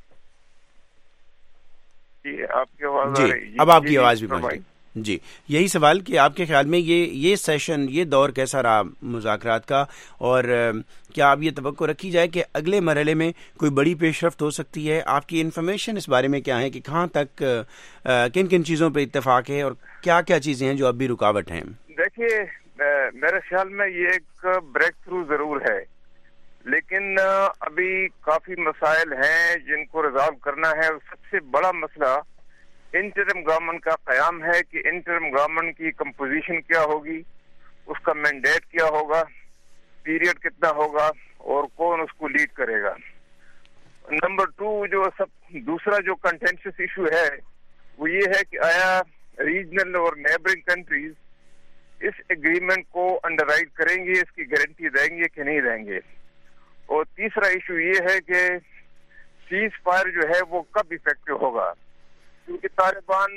جی آپ کی آواز جی آ رہی ہے. اب آپ کی آواز بھی پہنچ گئی. جی یہی سوال کہ آپ کے خیال میں یہ یہ سیشن، یہ دور کیسا رہا مذاکرات کا، اور کیا اب یہ توقع رکھی جائے کہ اگلے مرحلے میں کوئی بڑی پیش رفت ہو سکتی ہے؟ آپ کی انفارمیشن اس بارے میں کیا ہے کہ کہاں تک کن کن چیزوں پہ اتفاق ہے اور کیا کیا چیزیں ہیں جو اب بھی رکاوٹ ہیں؟ دیکھیے میرے خیال میں یہ ایک بریک تھرو ضرور ہے، لیکن ابھی کافی مسائل ہیں جن کو ریزالو کرنا ہے. سب سے بڑا مسئلہ انٹرم گورنمنٹ کا قیام ہے کہ انٹرم گورنمنٹ کی کمپوزیشن کیا ہوگی، اس کا مینڈیٹ کیا ہوگا، پیریڈ کتنا ہوگا اور کون اس کو لیڈ کرے گا. نمبر ٹو جو سب دوسرا جو کنٹینشس ایشو ہے وہ یہ ہے کہ آیا ریجنل اور نیبرنگ کنٹریز اس ایگریمنٹ کو انڈر رائٹ کریں گے، اس کی گارنٹی دیں گے کہ نہیں دیں گے. اور تیسرا ایشو یہ ہے کہ سیز فائر جو ہے وہ کب افیکٹو ہوگا، کیونکہ طالبان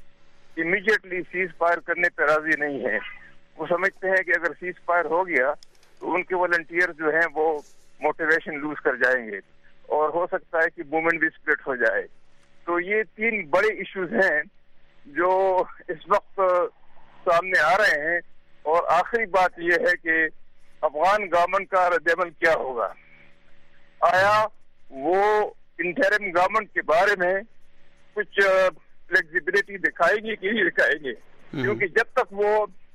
امیڈیٹلی سیز فائر کرنے پہ راضی نہیں ہے. وہ سمجھتے ہیں کہ اگر سیز فائر ہو گیا تو ان کے والنٹیئر جو ہیں وہ موٹیویشن لوز کر جائیں گے اور ہو سکتا ہے کہ موومنٹ بھی سپلٹ ہو جائے. تو یہ تین بڑے ایشوز ہیں جو اس وقت سامنے آ رہے ہیں. اور آخری بات یہ ہے کہ افغان گورنمنٹ کا رد عمل کیا ہوگا. آیا وہ انٹرم گورنمنٹ کے بارے میں کچھ فلیکسیبلٹی دکھائیں گے کہ نہیں دکھائیں گے؟ کیونکہ جب تک وہ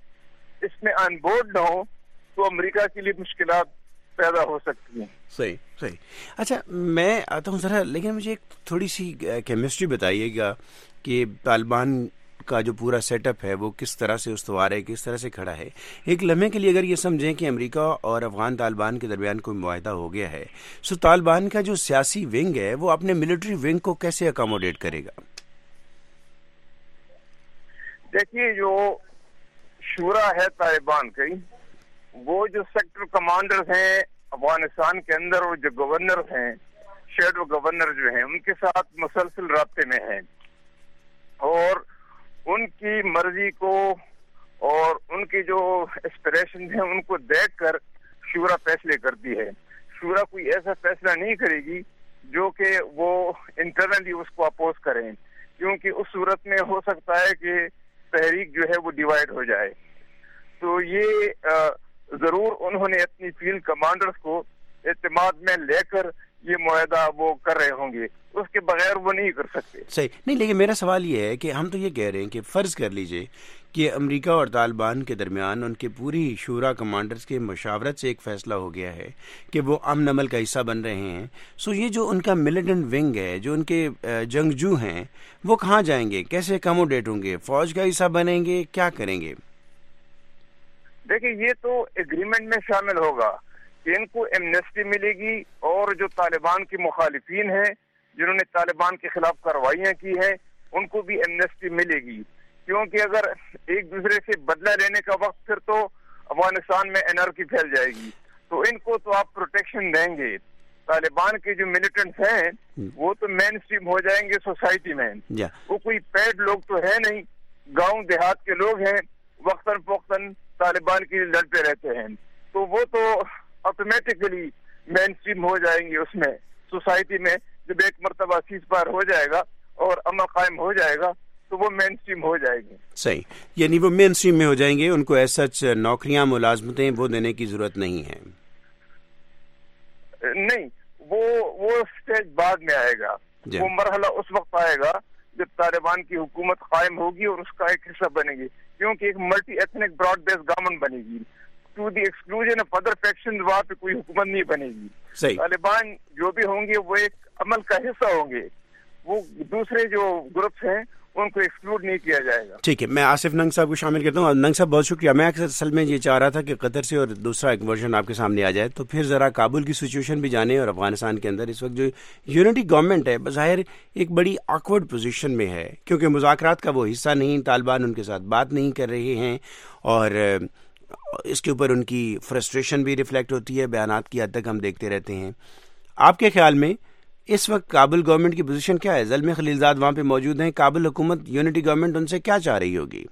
اس میں آن بورڈ نہ ہو تو امریکہ کے لیے مشکلات پیدا ہو سکتی ہیں. صحیح صحیح. اچھا میں آتا ہوں ذرا، لیکن مجھے ایک تھوڑی سی کیمسٹری بتائیے گا کہ طالبان کا جو پورا سیٹ اپ ہے وہ کس طرح سے استوار ہے، کس طرح سے کھڑا ہے. ایک لمحے کے لیے اگر یہ سمجھیں کہ امریکہ اور افغان طالبان کے درمیان کوئی معاہدہ ہو گیا ہے، سو طالبان کا جو سیاسی ونگ ہے وہ اپنے ملٹری ونگ کو کیسے اکاموڈیٹ کرے گا؟ دیکھیے جو شورا ہے طالبان کی، وہ جو سیکٹر کمانڈرز ہیں افغانستان کے اندر اور جو گورنر ہیں، شیڈو گورنر جو ہیں، ان کے ساتھ مسلسل رابطے میں ہیں اور ان کی مرضی کو اور ان کی جو اسپریشن ہیں ان کو دیکھ کر شورا فیصلے کرتی ہے. شورا کوئی ایسا فیصلہ نہیں کرے گی جو کہ وہ انٹرنلی اس کو اپوز کریں، کیونکہ اس صورت میں ہو سکتا ہے کہ تحریک جو ہے وہ ڈیوائیڈ ہو جائے. تو یہ ضرور انہوں نے اپنی فیلڈ کمانڈرز کو اعتماد میں لے کر یہ معاہدہ وہ کر رہے ہوں گے، اس کے بغیر وہ نہیں کر سکتے. صحیح نہیں، لیکن میرا سوال یہ ہے کہ ہم تو یہ کہہ رہے ہیں کہ فرض کر لیجئے کہ امریکہ اور طالبان کے درمیان ان کے پوری شورا کمانڈرز کے مشاورت سے ایک فیصلہ ہو گیا ہے کہ وہ امن عمل کا حصہ بن رہے ہیں. سو یہ جو ان کا ملیٹنٹ ونگ ہے، جو ان کے جنگجو ہیں، وہ کہاں جائیں گے، کیسے اکاموڈیٹ ہوں گے، فوج کا حصہ بنیں گے، کیا کریں گے؟ دیکھیں یہ تو ایگریمنٹ میں شامل ہوگا کہ ان کو ایمنیسٹی ملے گی، اور جو طالبان کے مخالفین ہیں جنہوں نے طالبان کے خلاف کارروائیاں کی ہیں ان کو بھی ایمنیسٹی ملے گی. کیونکہ اگر ایک دوسرے سے بدلہ لینے کا وقت پھر تو افغانستان میں انارکی پھیل جائے گی. تو ان کو تو آپ پروٹیکشن دیں گے. طالبان کے جو ملیٹنٹس ہیں وہ تو مین اسٹریم ہو جائیں گے سوسائٹی میں، وہ کوئی پیڈ لوگ تو ہے نہیں، گاؤں دیہات کے لوگ ہیں، وقتاً فوقتاً طالبان کے لیے لڑتے رہتے ہیں. تو وہ تو آٹومیٹکلی مین اسٹریم ہو جائیں گے اس میں سوسائٹی میں. جب ایک مرتبہ سیز فائر ہو جائے گا اور امن قائم ہو جائے گا تو وہ مین اسٹریم ہو جائے گی. صحیح، یعنی وہ مین اسٹریم میں ہو جائیں گے، ان کو ایسا نوکریاں ملازمتیں وہ دینے کی ضرورت نہیں ہے. نہیں، وہ وہ اسٹیج بعد میں آئے گا. وہ مرحلہ اس وقت آئے گا جب طالبان کی حکومت قائم ہوگی اور اس کا ایک حصہ بنے گی، کیونکہ ایک multi ethnic broad base government بنے گی. To the exclusion of other faction وہاں پہ کوئی حکومت نہیں بنے گی. طالبان جو بھی ہوں گے وہ ایک عمل کا حصہ ہوں گے، وہ دوسرے جو گروپس ہیں ان کو ایکسکلوڈ نہیں کیا جائے گا. ٹھیک ہے، میں آصف ننگ صاحب کو شامل کرتا ہوں. ننگ صاحب بہت شکریہ. میں اصل میں یہ چاہ رہا تھا کہ قطر سے اور دوسرا ایک ورژن آپ کے سامنے آ جائے تو پھر ذرا کابل کی سچویشن بھی جانیں، اور افغانستان کے اندر اس وقت جو یونٹی گورنمنٹ ہے بظاہر ایک بڑی آکورڈ پوزیشن میں ہے، کیونکہ مذاکرات کا وہ حصہ نہیں، طالبان ان کے ساتھ بات نہیں کر رہے ہیں، اور اس کے اوپر ان کی فرسٹریشن بھی ریفلیکٹ ہوتی ہے، بیانات کی حد تک ہم دیکھتے رہتے ہیں. آپ کے خیال میں اس وقت کابل گورنمنٹ کی پوزیشن کیا ہے؟ زلمے خلیل زاد وہاں پہ موجود ہیں، کابل حکومت یونٹی گورنمنٹ ان سے کیا چاہ رہی ہوگی؟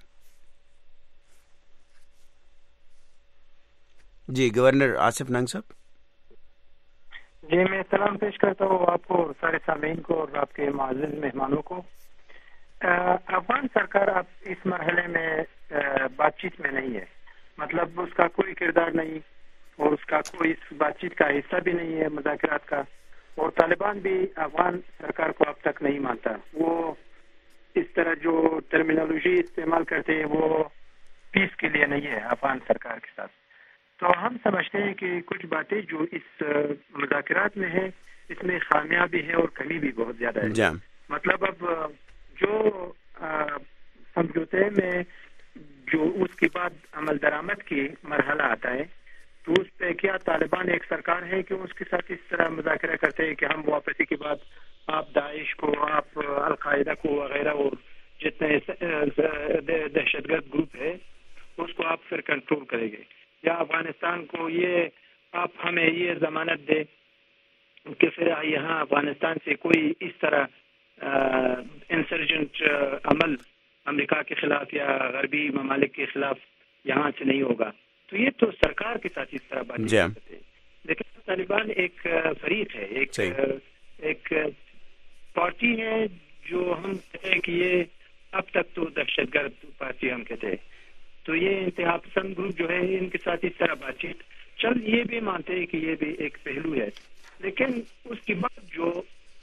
جی گورنر آصف ننگ صاحب. جی میں سلام پیش کرتا ہوں آپ کو اور سارے سامعین کو اور آپ کے معزز مہمانوں کو. افغان سرکار اب اس مرحلے میں بات چیت میں نہیں ہے، مطلب اس کا کوئی کردار نہیں اور اس کا کوئی اس بات چیت کا حصہ بھی نہیں ہے مذاکرات کا، اور طالبان بھی افغان سرکار کو اب تک نہیں مانتا. وہ اس طرح جو ٹرمینالوجی استعمال کرتے ہیں وہ پیس کے لیے نہیں ہے افغان سرکار کے ساتھ. تو ہم سمجھتے ہیں کہ کچھ باتیں جو اس مذاکرات میں ہے اس میں خامیاں بھی ہے اور کمی بھی بہت زیادہ ہے. جا. مطلب اب جو سمجھوتے میں جو اس کے بعد عمل درآمد کی مرحلہ آتا ہے تو اس پہ کیا طالبان ایک سرکار ہے کہ اس کے ساتھ اس طرح مذاکرہ کرتے ہیں کہ ہم واپسی کے بعد آپ داعش کو، آپ القاعدہ کو وغیرہ اور جتنے دہشت گرد گروپ ہے اس کو آپ پھر کنٹرول کریں گے، یا افغانستان کو یہ آپ ہمیں یہ ضمانت دے کہ پھر یہاں افغانستان سے کوئی اس طرح انسرجنٹ عمل امریکہ کے خلاف یا غربی ممالک کے خلاف یہاں سے نہیں ہوگا. تو یہ تو سرکار کے ساتھ اس طرح بات کرتے ہیں، لیکن طالبان ایک فریق ہے، ایک ایک پارٹی ہے جو ہم کہتے ہیں کہ یہ اب تک تو دہشت گرد پارٹی ہم کہتے ہیں. تو یہ انتہا پسند گروپ جو ہے ان کے ساتھ اس طرح بات چیت چل، یہ بھی مانتے ہیں کہ یہ بھی ایک پہلو ہے. لیکن اس کے بعد جو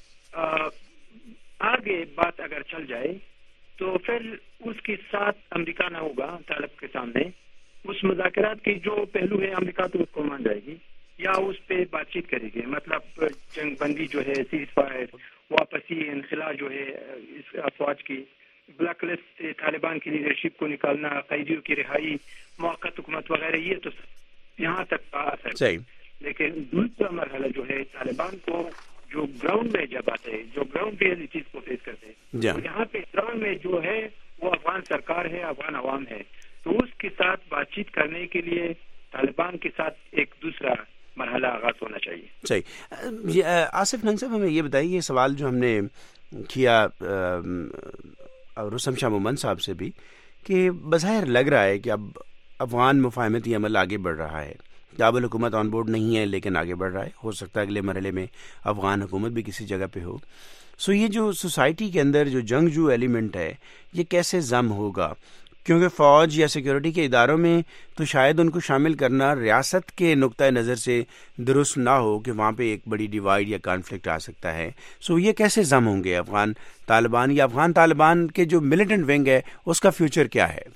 آگے بات اگر چل جائے تو پھر اس کے ساتھ امریکہ نہ ہوگا طالب کے سامنے. اس مذاکرات کی جو پہلو ہے امریکہ تو اس کو مان جائے گی یا اس پہ بات چیت کرے گی. مطلب جنگ بندی جو ہے، سیز فائر، واپسی، انخلا جو ہے اس افواج کی، بلیک لسٹ طالبان کی لیڈرشپ کو نکالنا، قیدیوں کی رہائی، موقع حکومت وغیرہ، یہ تو یہاں تک کا اثر ہے. لیکن دوسرا مرحلہ جو ہے طالبان کو جو گراؤنڈ میں جب آتے ہیں، جو گراؤنڈ ریئلٹیز کو فیس کرتے ہیں، یہاں پہ گراؤنڈ میں جو ہے وہ افغان سرکار ہے، افغان عوام ہے. تو اس کے ساتھ بات چیت کرنے کے لیے طالبان کے ساتھ ایک دوسرا مرحلہ آغاز ہونا چاہیے. صحیح. آصف ننگ صاحب ہمیں یہ بتائیے، یہ سوال جو ہم نے کیا رستم شاہ مومن صاحب سے بھی، کہ بظاہر لگ رہا ہے کہ اب افغان مفاہمتی عمل آگے بڑھ رہا ہے، کابل حکومت آن بورڈ نہیں ہے لیکن آگے بڑھ رہا ہے، ہو سکتا ہے اگلے مرحلے میں افغان حکومت بھی کسی جگہ پہ ہو. سو یہ جو سوسائٹی کے اندر جو جنگجو ایلیمنٹ ہے یہ کیسے ضم ہوگا؟ کیونکہ فوج یا سیکیورٹی کے اداروں میں تو شاید ان کو شامل کرنا ریاست کے نقطۂ نظر سے درست نہ ہو کہ وہاں پہ ایک بڑی ڈیوائیڈ یا کانفلکٹ آ سکتا ہے. سو یہ کیسے ضم ہوں گے افغان طالبان، یا افغان طالبان کے جو ملیٹنٹ ونگ ہے اس کا فیوچر کیا ہے؟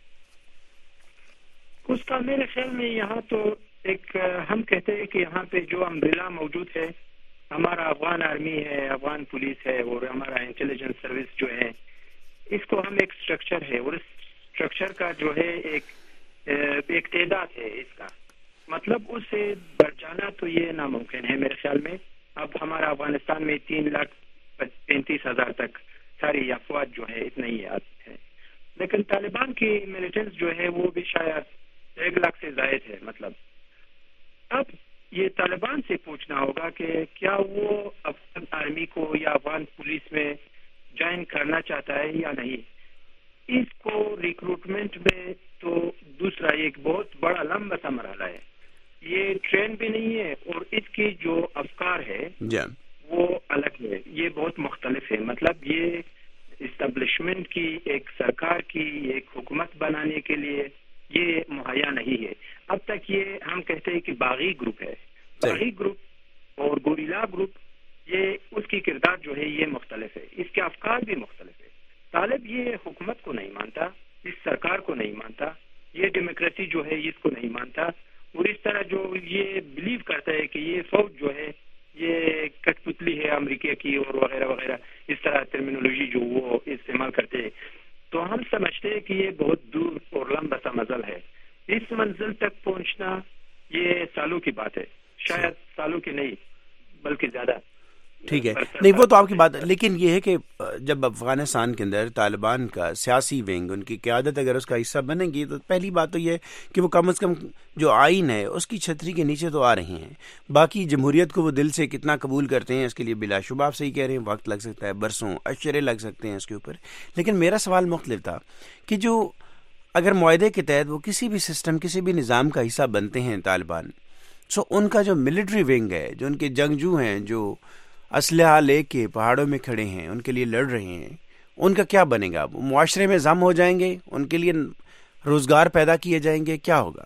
اس کا میرے خیال میں یہاں تو ایک ہم کہتے ہیں کہ یہاں پہ جو امبریلا موجود ہے، ہمارا افغان آرمی ہے، افغان پولیس ہے اور ہمارا انٹیلیجنس سروس جو ہے، اس کو ہم ایک اسٹرکچر ہے اور اس اسٹرکچر کا جو ہے ایک ایک تعداد ہے اس کا، مطلب اس سے بڑھ جانا تو یہ ناممکن ہے میرے خیال میں. اب ہمارا افغانستان میں تین لاکھ پینتیس ہزار تک ساری افواج جو ہے اتنا ہی آتے ہیں، لیکن طالبان کی ملیٹنٹس جو ہے وہ بھی شاید ایک لاکھ سے زائد ہے. مطلب اب یہ طالبان سے پوچھنا ہوگا کہ کیا وہ افغان آرمی کو یا افغان پولیس میں جوائن کرنا چاہتا ہے یا نہیں. اس کو ریکروٹمنٹ میں تو دوسرا ایک بہت بڑا لمبا سا مرحلہ ہے، یہ ٹرین بھی نہیں ہے اور اس کی جو افکار ہے وہ الگ ہے، یہ بہت مختلف ہے. مطلب یہ اسٹیبلشمنٹ کی ایک سرکار کی ایک حکومت بنانے کے لیے یہ مہیا نہیں ہے. اب تک یہ ہم کہتے ہیں کہ باغی گروپ ہے، باغی گروپ اور گوریلا گروپ، یہ اس کی کردار جو ہے یہ مختلف ہے، اس کے افکار بھی مختلف ہے. طالب یہ حکومت کو نہیں مانتا، اس سرکار کو نہیں مانتا، یہ ڈیموکریسی جو ہے اس کو نہیں مانتا، اور اس طرح جو یہ بلیو کرتا ہے کہ یہ فوج جو ہے یہ کٹ پتلی ہے امریکہ کی اور وغیرہ وغیرہ، اس طرح ٹرمینالوجی جو وہ استعمال کرتے ہیں. تو ہم سمجھتے ہیں کہ یہ بہت دور اور لمبا سا منزل ہے. اس منزل تک پہنچنا یہ سالوں کی بات ہے، شاید سالوں کی نہیں بلکہ زیادہ. ٹھیک ہے، نہیں وہ تو آپ کی بات، لیکن یہ ہے کہ جب افغانستان کے اندر طالبان کا سیاسی ونگ، ان کی قیادت اگر اس کا حصہ بنے گی تو پہلی بات تو یہ کہ وہ کم از کم جو آئین ہے اس کی چھتری کے نیچے تو آ رہی ہیں. باقی جمہوریت کو وہ دل سے کتنا قبول کرتے ہیں اس کے لیے بلا شبہ آپ صحیح کہہ رہے ہیں، وقت لگ سکتا ہے، برسوں اشرے لگ سکتے ہیں اس کے اوپر. لیکن میرا سوال مختلف تھا کہ جو اگر معاہدے کے تحت وہ کسی بھی سسٹم، کسی بھی نظام کا حصہ بنتے ہیں طالبان، سو ان کا جو ملٹری ونگ ہے، جو ان کے جنگجو ہیں، جو اسلحہ لے کے پہاڑوں میں کھڑے ہیں، ان کے لیے لڑ رہے ہیں، ان کا کیا بنے گا؟ معاشرے میں ضم ہو جائیں گے؟ ان کے لیے روزگار پیدا کیے جائیں گے؟ کیا ہوگا؟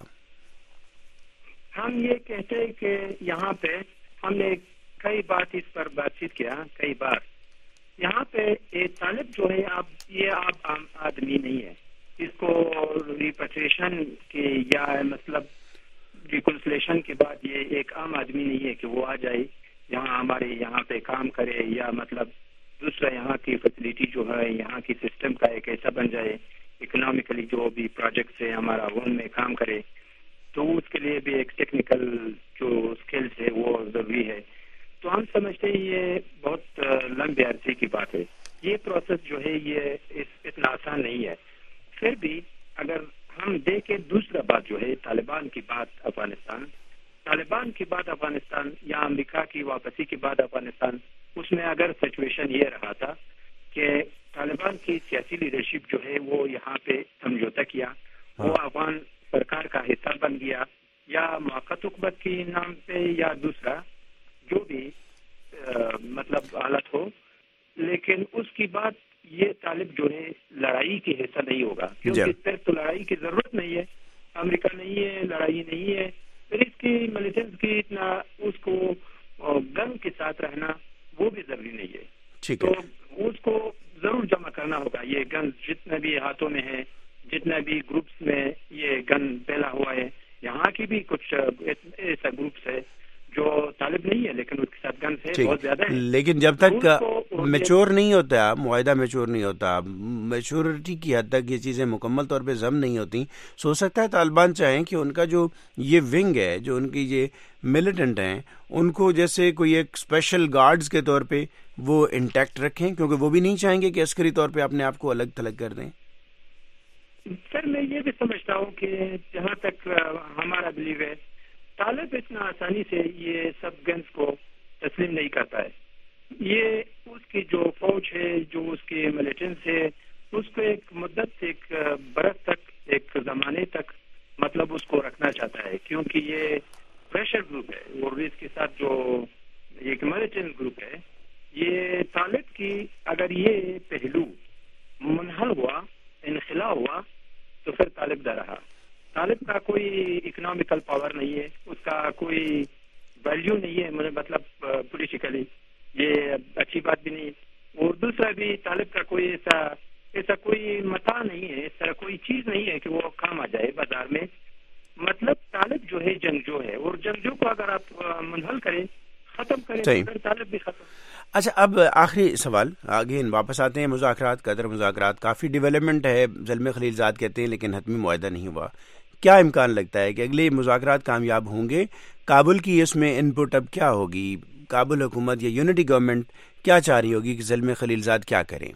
ہم یہ کہتے ہیں کہ یہاں پہ ہم نے کئی بار اس پر بات چیت کیا، کئی بار یہاں پہ ایک طالب جو ہے، آپ یہ آپ عام آدمی نہیں ہے، اس کو ریپیٹریشن کے یا مطلب ریکنسلیشن کے بعد یہ ایک عام آدمی نہیں ہے کہ وہ آ جائے یہاں ہمارے یہاں پہ کام کرے، یا مطلب دوسرا یہاں کی فیسلٹی جو ہے، یہاں کی سسٹم کا ایک ایسا بن جائے، اکنامکلی جو بھی پروجیکٹس ہے ہمارا ان میں کام کرے. تو اس کے لیے بھی ایک ٹیکنیکل جو اسکلس ہے وہ ضروری ہے. تو ہم سمجھتے ہیں یہ بہت لمبے عرصے کی بات ہے. یہ پروسیس جو ہے یہ اتنا آسان نہیں ہے. پھر بھی اگر ہم دیکھیں دوسرا بات جو ہے طالبان کی بات، افغانستان طالبان کی بات افغانستان یا امریکہ کی واپسی کے بعد افغانستان، اس میں اگر سچویشن یہ رہا تھا کہ طالبان کی سیاسی لیڈرشپ جو ہے وہ یہاں پہ سمجھوتا کیا، وہ افغان سرکار کا حصہ بن گیا، یا موقت حکومت کے نام پہ یا دوسرا جو بھی مطلب حالت ہو، لیکن اس کی بات یہ طالب جو ہے لڑائی کی حصہ نہیں ہوگا، کیونکہ پھر تو لڑائی کی ضرورت نہیں ہے، امریکہ نہیں ہے، لڑائی نہیں ہے، پھر اس کی ملیٹنس کی اتنا اس کو گن کے ساتھ رہنا وہ بھی ضروری نہیں ہے. تو اس کو ضرور جمع کرنا ہوگا. یہ گن جتنے بھی ہاتھوں میں ہے، جتنے بھی گروپس میں یہ گن پھیلا ہوا ہے، یہاں کی بھی کچھ ایسا گروپس ہے جو طالب نہیں ہے لیکن اس کے ساتھ گن سے بہت زیادہ ہے. لیکن جب تک میچور نہیں ہوتا معاہدہ، میچور نہیں ہوتا، میچورٹی کی حد تک یہ چیزیں مکمل طور پہ ضم نہیں ہوتی، سو سکتا ہے طالبان چاہیں کہ ان کا جو یہ ونگ ہے، جو ان کی یہ ملیٹنٹ ہیں، ان کو جیسے کوئی ایک اسپیشل گارڈز کے طور پہ وہ انٹیکٹ رکھیں، کیونکہ وہ بھی نہیں چاہیں گے کہ عسکری طور پہ اپنے آپ کو الگ تھلگ کر دیں. سر میں یہ بھی سمجھتا ہوں کہ جہاں تک ہمارا بلیو ہے، طالب اتنا آسانی سے یہ سب گنز کو تسلیم نہیں کرتا ہے. یہ اس کی جو فوج ہے، جو اس کی ملیٹنس ہے، اس کو ایک مدت، ایک برس تک، ایک زمانے تک مطلب اس کو رکھنا چاہتا ہے، کیونکہ یہ پریشر گروپ ہے. اور اس کے ساتھ جو ایک ملیٹنٹ گروپ ہے، یہ طالب کی اگر یہ پہلو منحل ہوا، انخلا ہوا، تو پھر طالب ڈر رہا. طالب کا کوئی اکنامیکل پاور نہیں ہے، اس کا کوئی ویلیو نہیں ہے، مجھے مطلب پولیٹیکلی یہ اچھی بات بھی نہیں. اور دوسرا بھی طالب کا کوئی ایسا ایسا کوئی متاع نہیں ہے، اس طرح کوئی چیز نہیں ہے کہ وہ کام آ جائے بازار میں. مطلب طالب جو ہے جنگجو ہے، اور جنگجو کو اگر آپ منحل کریں، ختم کریں، تو پھر طالب بھی ختم. اچھا، اب آخری سوال، آگے واپس آتے ہیں مذاکرات، قطر مذاکرات کافی ڈیولپمنٹ ہے، زلمے خلیل زاد کہتے ہیں لیکن حتمی معاہدہ نہیں ہوا. کیا امکان لگتا ہے کہ اگلے مذاکرات کامیاب ہوں گے؟ کابل کی اس میں ان پٹ اب کیا ہوگی؟ کابل حکومت یا یونٹی گورنمنٹ کیا چاہ رہی ہوگی کہ زلمے خلیل زاد کیا کریں؟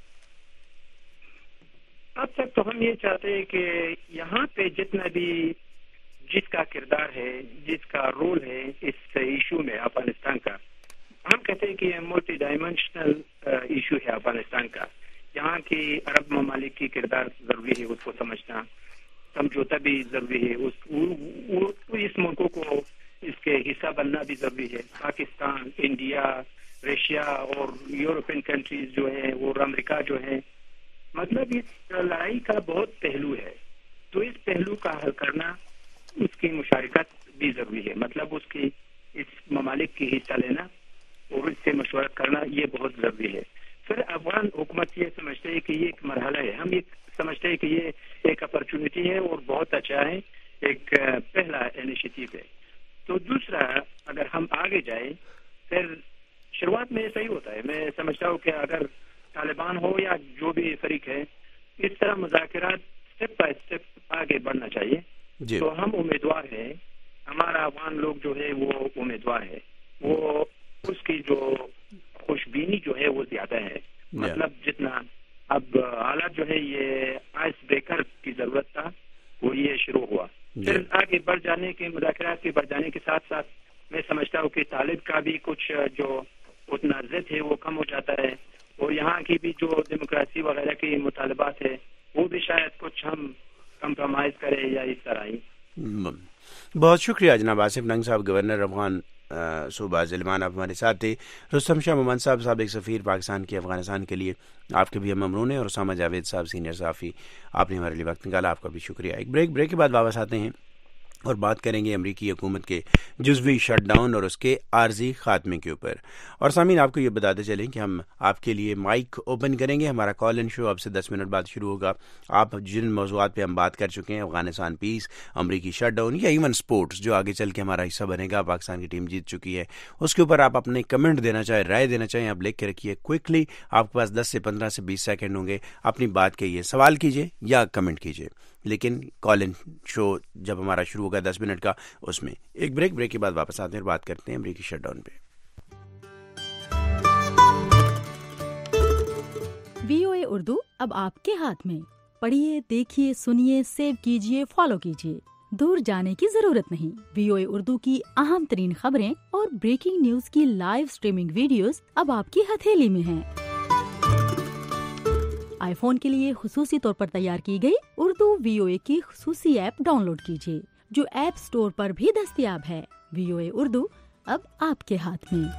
اب تک تو ہم یہ چاہتے ہیں کہ یہاں پہ جتنا بھی جس کا کردار ہے، جس کا رول ہے اس ایشو میں افغانستان کا، ہم کہتے ہیں کہ یہ ملٹی ڈائمینشنل ایشو ہے افغانستان کا. یہاں کی عرب ممالک کی کردار ضروری ہے، اس کو سمجھنا، سمجھوتا بھی ضروری ہے، اس اس ملکوں کو اس کے حصہ بننا بھی ضروری ہے. پاکستان، انڈیا، رشیا اور یورپین کنٹریز جو ہیں اور امریکہ جو ہیں، مطلب اس لڑائی کا بہت پہلو ہے. تو اس پہلو کا حل کرنا، اس کی مشارکت بھی ضروری ہے. مطلب اس کی اس ممالک کی حصہ لینا اور اس سے مشورت کرنا یہ بہت ضروری ہے. پھر افغان حکومت یہ سمجھتے ہے کہ یہ ایک مرحلہ ہے، ہم یہ سمجھتے ہیں کہ یہ ایک اپرچونٹی ہے اور بہت اچھا ہے، ایک پہلا انیشیٹو ہے. تو دوسرا، اگر ہم آگے جائیں، پھر شروعات میں ایسا ہی ہوتا ہے. میں سمجھتا ہوں کہ اگر طالبان ہو یا جو بھی فریق ہے، اس طرح مذاکرات اسٹیپ بائی اسٹیپ آگے بڑھنا چاہیے. جی. تو ہم امیدوار ہیں، ہمارا افغان لوگ جو ہے وہ امیدوار ہے، وہ اس کی جو خوش بینی جو ہے وہ زیادہ ہے. مطلب جتنا اب حالات جو ہے یہ آئس بریکر کی ضرورت تھا وہ یہ شروع ہوا. پھر آگے بڑھ جانے کے مذاکرات کے بڑھ جانے کے ساتھ ساتھ میں سمجھتا ہوں کہ طالب کا بھی کچھ جو اتنا ضد ہے وہ کم ہو جاتا ہے, اور یہاں کی بھی جو ڈیموکریسی وغیرہ کے مطالبات ہے وہ بھی شاید کچھ ہم کمپرومائز کریں یا اس طرح ہی. بہت شکریہ جناب آصف ننگ صاحب, گورنر افغان صوبہ ظلمان, آپ ہمارے ساتھ تھے. رستم شاہ محمد صاحب صاحب ایک سفیر پاکستان کے افغانستان کے لیے, آپ کے بھی ہم ممنون ہیں, اور اسامہ جاوید صاحب سینئر صحافی, آپ نے ہمارے لیے وقت نکالا, آپ کا بھی شکریہ. ایک بریک بریک کے بعد واپس آتے ہیں اور بات کریں گے امریکی حکومت کے جزوی شٹ ڈاؤن اور اس کے عارضی خاتمے کے اوپر. اور سامعین, آپ کو یہ بتاتے چلیں کہ ہم آپ کے لیے مائک اوپن کریں گے. ہمارا کال ان شو اب سے دس منٹ بعد شروع ہوگا. آپ جن موضوعات پہ ہم بات کر چکے ہیں, افغانستان پیس, امریکی شٹ ڈاؤن, یا ایون سپورٹس جو آگے چل کے ہمارا حصہ بنے گا, پاکستان کی ٹیم جیت چکی ہے, اس کے اوپر آپ اپنے کمنٹ دینا چاہیں, رائے دینا چاہیں, آپ لکھ کے رکھیے کوئکلی. آپ کے پاس دس سے پندرہ سے بیس سیکنڈ ہوں گے, اپنی بات کہیے, سوال کیجیے یا کمنٹ کیجیے. لیکن کال ان شو جب ہمارا شروع ہوگا دس منٹ کا, اس میں ایک بریک بریک کے بعد واپس آتے ہیں اور بات کرتے ہیں امریکی شٹ ڈاؤن پہ. وی او اے اردو اب آپ کے ہاتھ میں. پڑھیے, دیکھیے, سنیے, سیو کیجیے, فالو کیجیے. دور جانے کی ضرورت نہیں. وی او اے اردو کی اہم ترین خبریں اور بریکنگ نیوز کی لائیو سٹریمنگ ویڈیوز اب آپ کی ہتھیلی میں ہیں. آئی فون کے لیے خصوصی طور پر تیار کی گئی اردو وی او اے کی خصوصی ایپ ڈاؤن لوڈ کیجیے, جو ایپ سٹور پر بھی دستیاب ہے. وی او اے اردو اب آپ کے ہاتھ میں.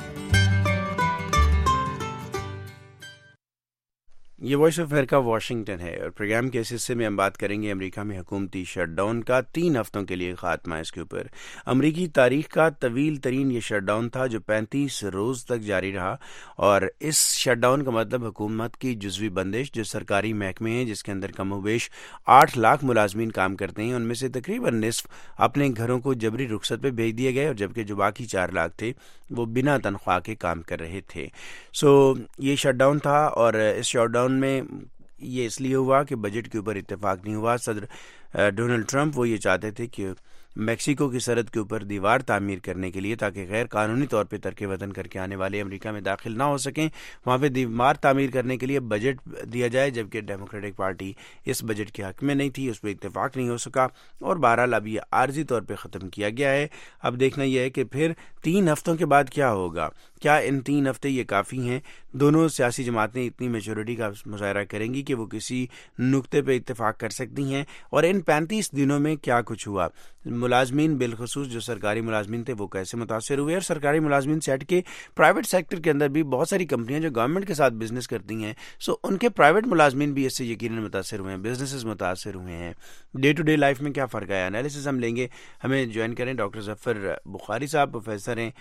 یہ وائس آف امریکہ واشنگٹن ہے, اور پروگرام کے اس حصے میں ہم بات کریں گے امریکہ میں حکومتی شٹ ڈاؤن کا تین ہفتوں کے لیے خاتمہ. اس کے اوپر امریکی تاریخ کا طویل ترین یہ شٹ ڈاؤن تھا جو پینتیس روز تک جاری رہا, اور اس شٹ ڈاؤن کا مطلب حکومت کی جزوی بندش, جو سرکاری محکمے ہیں جس کے اندر کم و بیش آٹھ لاکھ ملازمین کام کرتے ہیں, ان میں سے تقریباً نصف اپنے گھروں کو جبری رخصت پہ بھیج دیے گئے, اور جبکہ جو باقی چار لاکھ تھے وہ بنا تنخواہ کے کام کر رہے تھے. سو یہ شٹ ڈاؤن تھا, اور اس شٹ ڈاؤن میں یہ اس لیے ہوا کہ بجٹ کے اوپر اتفاق نہیں ہوا. صدر ڈونلڈ ٹرمپ وہ یہ چاہتے تھے کہ میکسیکو کی سرحد کے اوپر دیوار تعمیر کرنے کے لیے, تاکہ غیر قانونی طور پہ ترک وطن کر کے آنے والے امریکہ میں داخل نہ ہو سکیں, وہاں پہ دیوار تعمیر کرنے کے لیے بجٹ دیا جائے, جبکہ ڈیموکریٹک پارٹی اس بجٹ کے حق میں نہیں تھی, اس پہ اتفاق نہیں ہو سکا, اور بہرحال اب یہ عارضی طور پہ ختم کیا گیا ہے. اب دیکھنا یہ ہے کہ پھر تین ہفتوں کے بعد کیا ہوگا. کیا ان تین ہفتے یہ کافی ہیں؟ دونوں سیاسی جماعتیں اتنی میچورٹی کا مظاہرہ کریں گی کہ وہ کسی نقطے پہ اتفاق کر سکتی ہیں؟ اور ان پینتیس دنوں میں کیا کچھ ہوا؟ ملازمین بالخصوص جو سرکاری ملازمین تھے وہ کیسے متاثر ہوئے؟ اور سرکاری ملازمین سے ہٹ کے پرائیویٹ سیکٹر کے اندر بھی بہت ساری کمپنیاں جو گورنمنٹ کے ساتھ بزنس کرتی ہیں, سو ان کے پرائیویٹ ملازمین بھی اس سے یقیناً متاثر ہوئے ہیں, بزنسز متاثر ہوئے ہیں. ڈے ٹو ڈے لائف میں کیا فرق آیا, انالیسس ہم لیں گے. ہمیں جوائن کریں ڈاکٹر ظفر بخاری صاحب, پروفیسر ہیں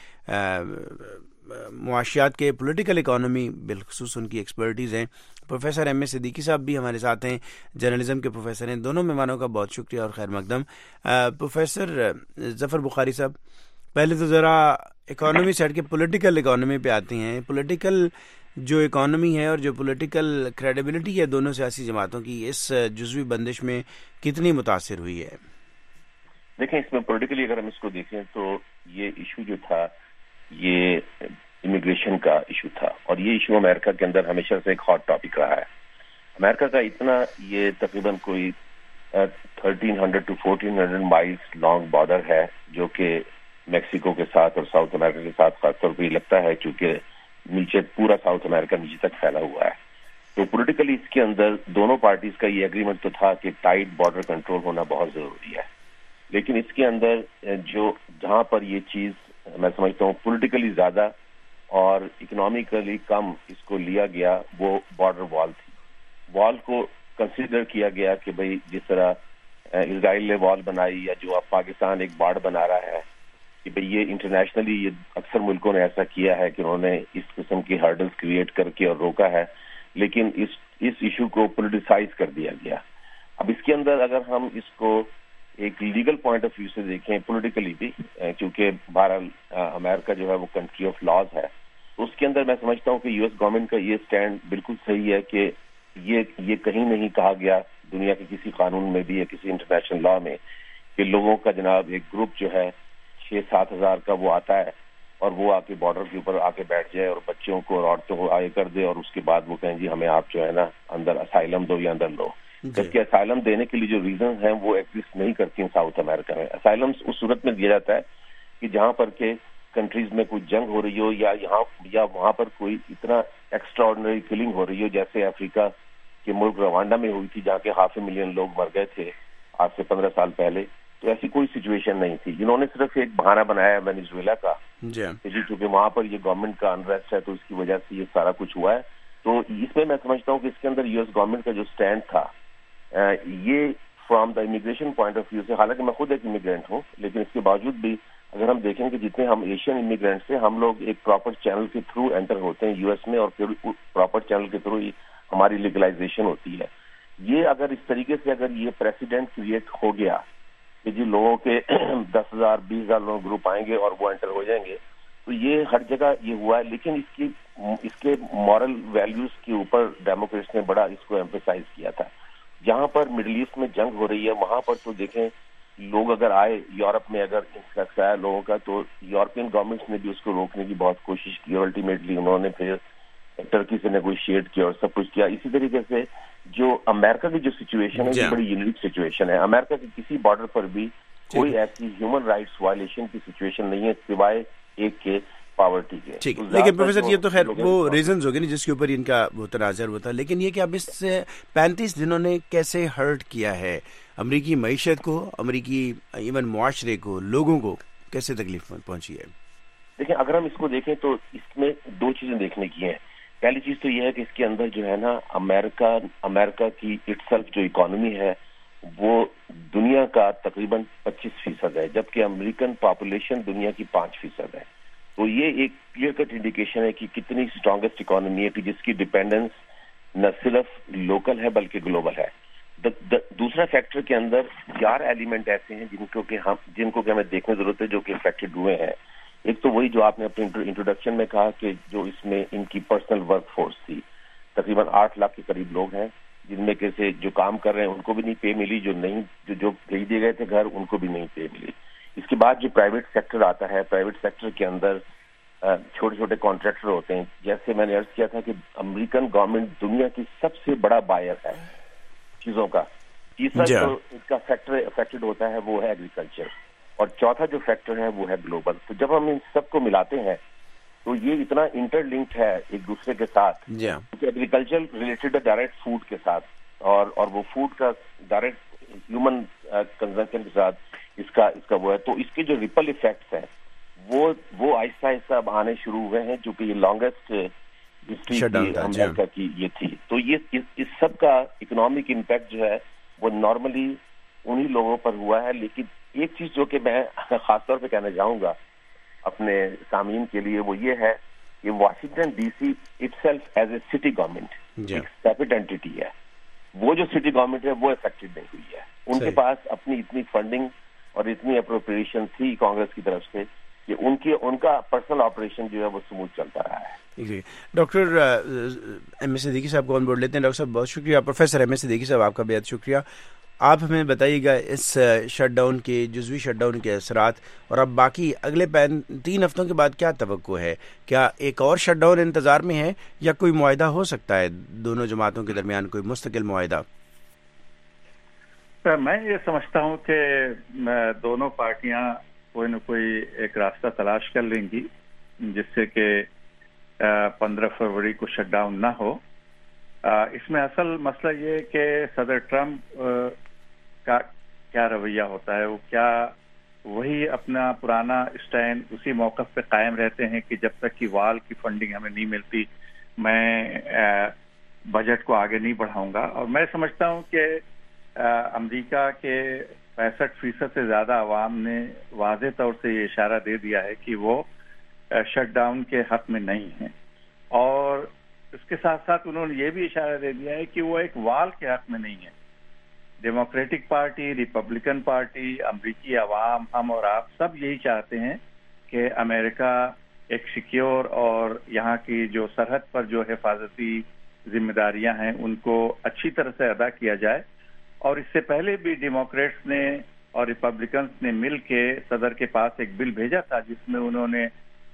معاشیات کے, پولیٹیکل اکانومی بالخصوص ان کی ایکسپرٹیز ہیں. پروفیسر ایم اے صدیقی صاحب بھی ہمارے ساتھ ہیں, جرنلزم کے پروفیسر ہیں. دونوں مہمانوں کا بہت شکریہ اور خیر مقدم. پروفیسر ظفر بخاری صاحب, پہلے تو ذرا اکانومی سے ہٹ کے پولیٹیکل اکانومی پہ آتے ہیں. پولیٹیکل جو اکانومی ہے اور جو پولیٹیکل کریڈیبلٹی ہے دونوں سیاسی جماعتوں کی, اس جزوی بندش میں کتنی متاثر ہوئی ہے؟ دیکھیں, اس میں پولیٹیکلی اگر ہم اس کو دیکھیں تو یہ ایشو جو تھا یہ امیگریشن کا ایشو تھا, اور یہ ایشو امریکہ کے اندر ہمیشہ سے ایک ہاٹ ٹاپک رہا ہے. امریکہ کا اتنا یہ تقریباً کوئی thirteen hundred to fourteen hundred miles long border ہے, جو کہ میکسیکو کے ساتھ اور ساؤتھ امریکہ کے ساتھ خاص طور پہ لگتا ہے, چونکہ نیچے پورا ساؤتھ امریکہ نیچے تک پھیلا ہوا ہے. تو پولیٹیکلی اس کے اندر دونوں پارٹیز کا یہ اگریمنٹ تو تھا کہ ٹائٹ بارڈر کنٹرول ہونا بہت ضروری ہے, لیکن اس کے اندر جو جہاں پر یہ چیز میں سمجھتا ہوں پولیٹیکلی زیادہ اور اکنامیکلی کم اس کو لیا گیا, وہ بارڈر وال تھی. وال کو کنسیڈر کیا گیا کہ بھئی جس طرح اسرائیل نے وال بنائی, یا جو اب پاکستان ایک باڑ بنا رہا ہے, کہ بھئی یہ انٹرنیشنلی یہ اکثر ملکوں نے ایسا کیا ہے کہ انہوں نے اس قسم کی ہرڈلز کریٹ کر کے اور روکا ہے, لیکن اس اس ایشو کو پولیٹیسائز کر دیا گیا. اب اس کے اندر اگر ہم اس کو ایک لیگل پوائنٹ آف ویو سے دیکھیں, پولیٹیکلی بھی, کیونکہ بہرحال امریکہ جو ہے وہ کنٹری آف لاز ہے, تو اس کے اندر میں سمجھتا ہوں کہ یو ایس گورنمنٹ کا یہ سٹینڈ بالکل صحیح ہے کہ یہ یہ کہیں نہیں کہا گیا دنیا کے کسی قانون میں بھی یا کسی انٹرنیشنل لا میں کہ لوگوں کا جناب ایک گروپ جو ہے چھ سات ہزار کا وہ آتا ہے اور وہ آ کے بارڈر کے اوپر آ کے بیٹھ جائے اور بچوں بچوں کو اور عورتوں کو آگے کر دے اور اس کے بعد وہ کہیں جی ہمیں آپ جو ہے نا اندر اسائلم دو یا اندر لو. جبکہ اسائلم دینے کے لیے جو ریزنز ہیں وہ ایگزسٹ نہیں کرتی ہیں ساؤتھ امریکہ میں. اسائلم اس صورت میں دیا جاتا ہے کہ جہاں پر کہ کنٹریز میں کوئی جنگ ہو رہی ہو یا یہاں یا وہاں پر کوئی اتنا ایکسٹرا آرڈنری کلنگ ہو رہی ہو, جیسے افریقہ کے ملک روانڈا میں ہوئی تھی جہاں کے ہاف اے ملین لوگ مر گئے تھے آج سے پندرہ سال پہلے. تو ایسی کوئی سچویشن نہیں تھی. انہوں نے صرف ایک بہانہ بنایا ہے وینیزویلا کا جی چونکہ وہاں پر یہ گورنمنٹ کا انریسٹ ہے تو اس کی وجہ سے یہ سارا کچھ ہوا ہے. تو اس میں میں سمجھتا ہوں کہ اس کے اندر یو ایس گورنمنٹ کا جو اسٹینڈ تھا یہ from the immigration point of view سے, حالانکہ میں خود ایک امیگرینٹ ہوں لیکن اس کے باوجود بھی اگر ہم دیکھیں کہ جتنے ہم ایشین امیگرینٹس ہیں ہم لوگ ایک پراپر چینل کے تھرو انٹر ہوتے ہیں یو ایس میں اور پھر پراپر چینل کے تھرو ہماری لیگلائزیشن ہوتی ہے. یہ اگر اس طریقے سے اگر یہ پریسیڈنٹ کریٹ ہو گیا کہ جی لوگوں کے دس ہزار بیس ہزار لوگ گروپ آئیں گے اور وہ انٹر ہو جائیں گے, تو یہ ہر جگہ یہ ہوا ہے. لیکن اس کی اس کے مورل ویلیوز کے اوپر ڈیموکریٹس نے بڑا اس کو ایمفیسائز کیا تھا. جہاں پر مڈل ایسٹ میں جنگ ہو رہی ہے وہاں پر تو دیکھیں لوگ اگر آئے یورپ میں اگر انفلیکس آیا لوگوں کا تو یورپین گورنمنٹس نے بھی اس کو روکنے کی بہت کوشش کی اور الٹیمیٹلی انہوں نے پھر ٹرکی سے نیگوشیٹ کیا اور سب کچھ کیا. اسی طریقے سے جو امریکہ کی جو سچویشن ہے یہ بڑی یونیک سچویشن ہے. امریکہ کے کسی بارڈر پر بھی کوئی ایسی ہیومن رائٹس وائلیشن کی سچویشن نہیں ہے سوائے ایک کے پاورٹی کے. ٹھیک ہے, لیکن پروفیسر یہ تو خیر وہ ریزنز ہو گئے جس کے اوپر ان کا وہ تناظر ہوا تھا, لیکن یہ کہ اب اس پینتیس دنوں نے کیسے ہرٹ کیا ہے امریکی معیشت کو, امریکی ایون معاشرے کو, لوگوں کو کیسے تکلیف پہنچی ہے؟ دیکھیں اگر ہم اس کو دیکھیں تو اس میں دو چیزیں دیکھنے کی ہیں. پہلی چیز تو یہ ہے کہ اس کے اندر جو ہے نا امریکہ امریکہ کی اٹ سیلف جو اکانومی ہے وہ دنیا کا تقریباً پچیس فیصد ہے جبکہ امریکن پاپولیشن دنیا کی پانچ فیصد ہے. تو یہ ایک کلیئر کٹ انڈیکیشن ہے کہ کتنی اسٹرانگیسٹ اکانومی ہے کہ جس کی ڈیپینڈنس نہ صرف لوکل ہے بلکہ گلوبل ہے. دوسرا فیکٹر کے اندر چار ایلیمنٹ ایسے ہیں جن کو کہ ہم جن کو کہ ہمیں دیکھنے ضرورت ہے جو کہ افیکٹڈ ہوئے ہیں. ایک تو وہی جو آپ نے اپنے انٹروڈکشن میں کہا کہ جو اس میں ان کی پرسنل ورک فورس تھی, تقریباً آٹھ لاکھ کے قریب لوگ ہیں جن میں کیسے جو کام کر رہے ہیں ان کو بھی نہیں پے ملی, جو نہیں جو جو بھیج دیے گئے تھے گھر ان کو بھی نہیں پے ملی. اس کے بعد جو پرائیویٹ سیکٹر آتا ہے, پرائیویٹ سیکٹر کے اندر چھوٹے چھوٹے کانٹریکٹر ہوتے ہیں. جیسے میں نے عرض کیا تھا کہ امریکن گورنمنٹ دنیا کی سب سے بڑا بائر ہے چیزوں کا. تیسرا جو اس کا فیکٹر افیکٹڈ ہوتا ہے وہ ہے ایگریکلچر, اور چوتھا جو فیکٹر ہے وہ ہے گلوبل. تو جب ہم ان سب کو ملاتے ہیں تو یہ اتنا انٹر لنکڈ ہے ایک دوسرے کے ساتھ کیونکہ ایگریکلچر ریلیٹڈ ہے ڈائریکٹ فوڈ کے ساتھ اور اور وہ فوڈ کا ڈائریکٹ ہیومن کنزمپشن کے ساتھ اس کا اس کا وہ ہے. تو اس کے جو ریپل ایفیکٹس ہیں وہ وہ آہستہ آہستہ اب آنے شروع ہوئے ہیں جو کہ یہ لانگیسٹ ہسٹری امریکہ کی یہ تھی. تو یہ اس سب کا اکنامک امپیکٹ جو ہے وہ نارملی انہی لوگوں پر ہوا ہے. لیکن ایک چیز جو کہ میں خاص طور پہ کہنا چاہوں گا اپنے سامعین کے لیے وہ یہ ہے کہ Washington D C itself as a city government ایک سیپریٹ اینٹی ہے. وہ جو سٹی گورنمنٹ ہے وہ افیکٹڈ نہیں ہوئی ہے. ان کے پاس اپنی اتنی فنڈنگ اور اتنی اپروپریشن تھی کانگریس کی طرف سے کہ ان کی ان کا پرسنل آپریشن جو ہے وہ سموتھ چلتا رہا ہے. ڈاکٹر ایم اے صدیقی صاحب کو آن بورڈ لیتے ہیں. ڈاکٹر صاحب بہت شکریہ. پروفیسر ایم اے صدیقی صاحب آپ کا بہت شکریہ. آپ ہمیں بتائیے گا اس شٹ ڈاؤن کے جزوی شٹ ڈاؤن کے اثرات اور اب باقی اگلے تین ہفتوں کے بعد کیا توقع ہے؟ کیا ایک اور شٹ ڈاؤن انتظار میں ہے یا کوئی معاہدہ ہو سکتا ہے دونوں جماعتوں کے درمیان, کوئی مستقل معاہدہ؟ میں یہ سمجھتا ہوں کہ دونوں پارٹیاں کوئی نہ کوئی ایک راستہ تلاش کر لیں گی جس سے کہ پندرہ فروری کو شٹ ڈاؤن نہ ہو. اس میں اصل مسئلہ یہ ہے کہ صدر ٹرمپ کا کیا رویہ ہوتا ہے. وہ کیا وہی اپنا پرانا اسٹینڈ اسی موقف پہ قائم رہتے ہیں کہ جب تک کہ وال کی فنڈنگ ہمیں نہیں ملتی میں بجٹ کو آگے نہیں بڑھاؤں گا. اور میں سمجھتا ہوں کہ امریکہ کے پینسٹھ فیصد سے زیادہ عوام نے واضح طور سے یہ اشارہ دے دیا ہے کہ وہ شٹ ڈاؤن کے حق میں نہیں ہیں, اور اس کے ساتھ ساتھ انہوں نے یہ بھی اشارہ دے دیا ہے کہ وہ ایک وال کے حق میں نہیں ہے. ڈیموکریٹک پارٹی, ریپبلکن پارٹی, امریکی عوام, ہم اور آپ سب یہی چاہتے ہیں کہ امریکہ ایک سیکیور اور یہاں کی جو سرحد پر جو حفاظتی ذمہ داریاں ہیں ان کو اچھی طرح سے ادا کیا جائے. اور اس سے پہلے بھی ڈیموکریٹس نے اور ریپبلکنس نے مل کے صدر کے پاس ایک بل بھیجا تھا جس میں انہوں نے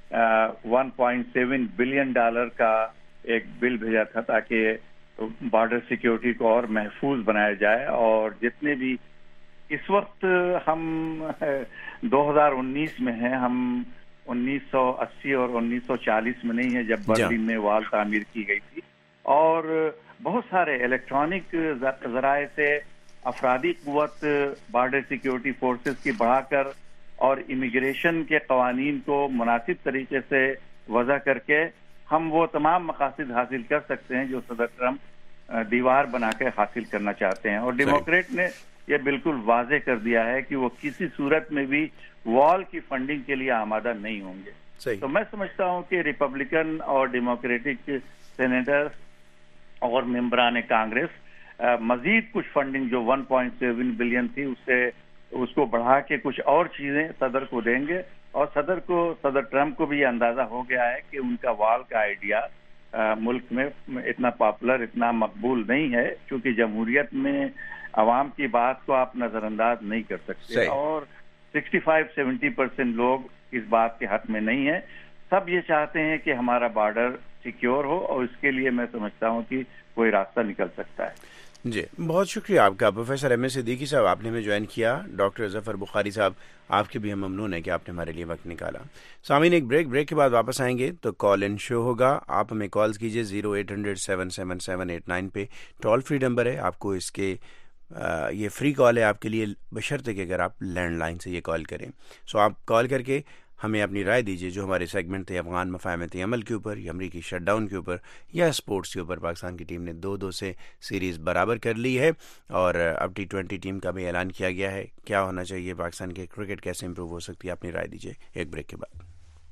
one point seven billion dollar کا ایک بل بھیجا تھا تاکہ بارڈر سیکیورٹی کو اور محفوظ بنایا جائے. اور جتنے بھی اس وقت ہم دو ہزار انیس میں ہیں, ہم انیس سو اسی اور انیس سو چالیس میں نہیں ہے جب برلن میں وال تعمیر کی گئی تھی. اور بہت سارے الیکٹرانک ذرائع سے افرادی قوت بارڈر سیکیورٹی فورسز کی بڑھا کر اور امیگریشن کے قوانین کو مناسب طریقے سے وضع کر کے ہم وہ تمام مقاصد حاصل کر سکتے ہیں جو صدر ٹرمپ دیوار بنا کے حاصل کرنا چاہتے ہیں. اور ڈیموکریٹ نے یہ بالکل واضح کر دیا ہے کہ وہ کسی صورت میں بھی وال کی فنڈنگ کے لیے آمادہ نہیں ہوں گے. تو میں سمجھتا ہوں کہ ریپبلکن اور ڈیموکریٹک سینیٹر اور ممبران کانگریس مزید کچھ فنڈنگ جو ون پوائنٹ سیون بلین تھی اس سے اس کو بڑھا کے کچھ اور چیزیں صدر کو دیں گے. اور صدر کو صدر ٹرمپ کو بھی یہ اندازہ ہو گیا ہے کہ ان کا وال کا آئیڈیا ملک میں اتنا پاپولر, اتنا مقبول نہیں ہے, کیونکہ جمہوریت میں عوام کی بات کو آپ نظر انداز نہیں کر سکتے. اور سکسٹی فائیو سیونٹی پرسینٹ لوگ اس بات کے حق میں نہیں ہیں. سب یہ چاہتے ہیں کہ ہمارا بارڈر سیکیور ہو, اور اس کے لیے میں سمجھتا ہوں کہ کوئی راستہ نکل سکتا ہے. جی بہت شکریہ آپ کا پروفیسر ایم اے صدیقی صاحب, آپ نے ہمیں جوائن کیا. ڈاکٹر ظفر بخاری صاحب, آپ کے بھی ہم ممنون ہیں کہ آپ نے ہمارے لیے وقت نکالا. سامعین ایک بریک بریک کے بعد واپس آئیں گے تو کال ان شو ہوگا. آپ ہمیں کالز کیجیے zero eight hundred seven seven seven eight nine پہ, ٹول فری نمبر ہے. آپ کو اس کے آ, یہ فری کال ہے آپ کے لیے, بشرطے کہ اگر آپ لینڈ لائن سے یہ کال کریں. سو آپ کال کر کے ہمیں اپنی رائے دیجیے جو ہمارے سیگمنٹ تھے افغان مفاہمت عمل کے اوپر, یا امریکی شٹ ڈاؤن کے اوپر, یا اسپورٹس کے اوپر. پاکستان کی ٹیم نے دو دو سے سیریز برابر کر لی ہے, اور اب ٹی ٹوینٹی ٹیم کا بھی اعلان کیا گیا ہے. کیا ہونا چاہیے, پاکستان کے کرکٹ کیسے امپروو ہو سکتی ہے, اپنی رائے دیجیے ایک بریک کے بعد.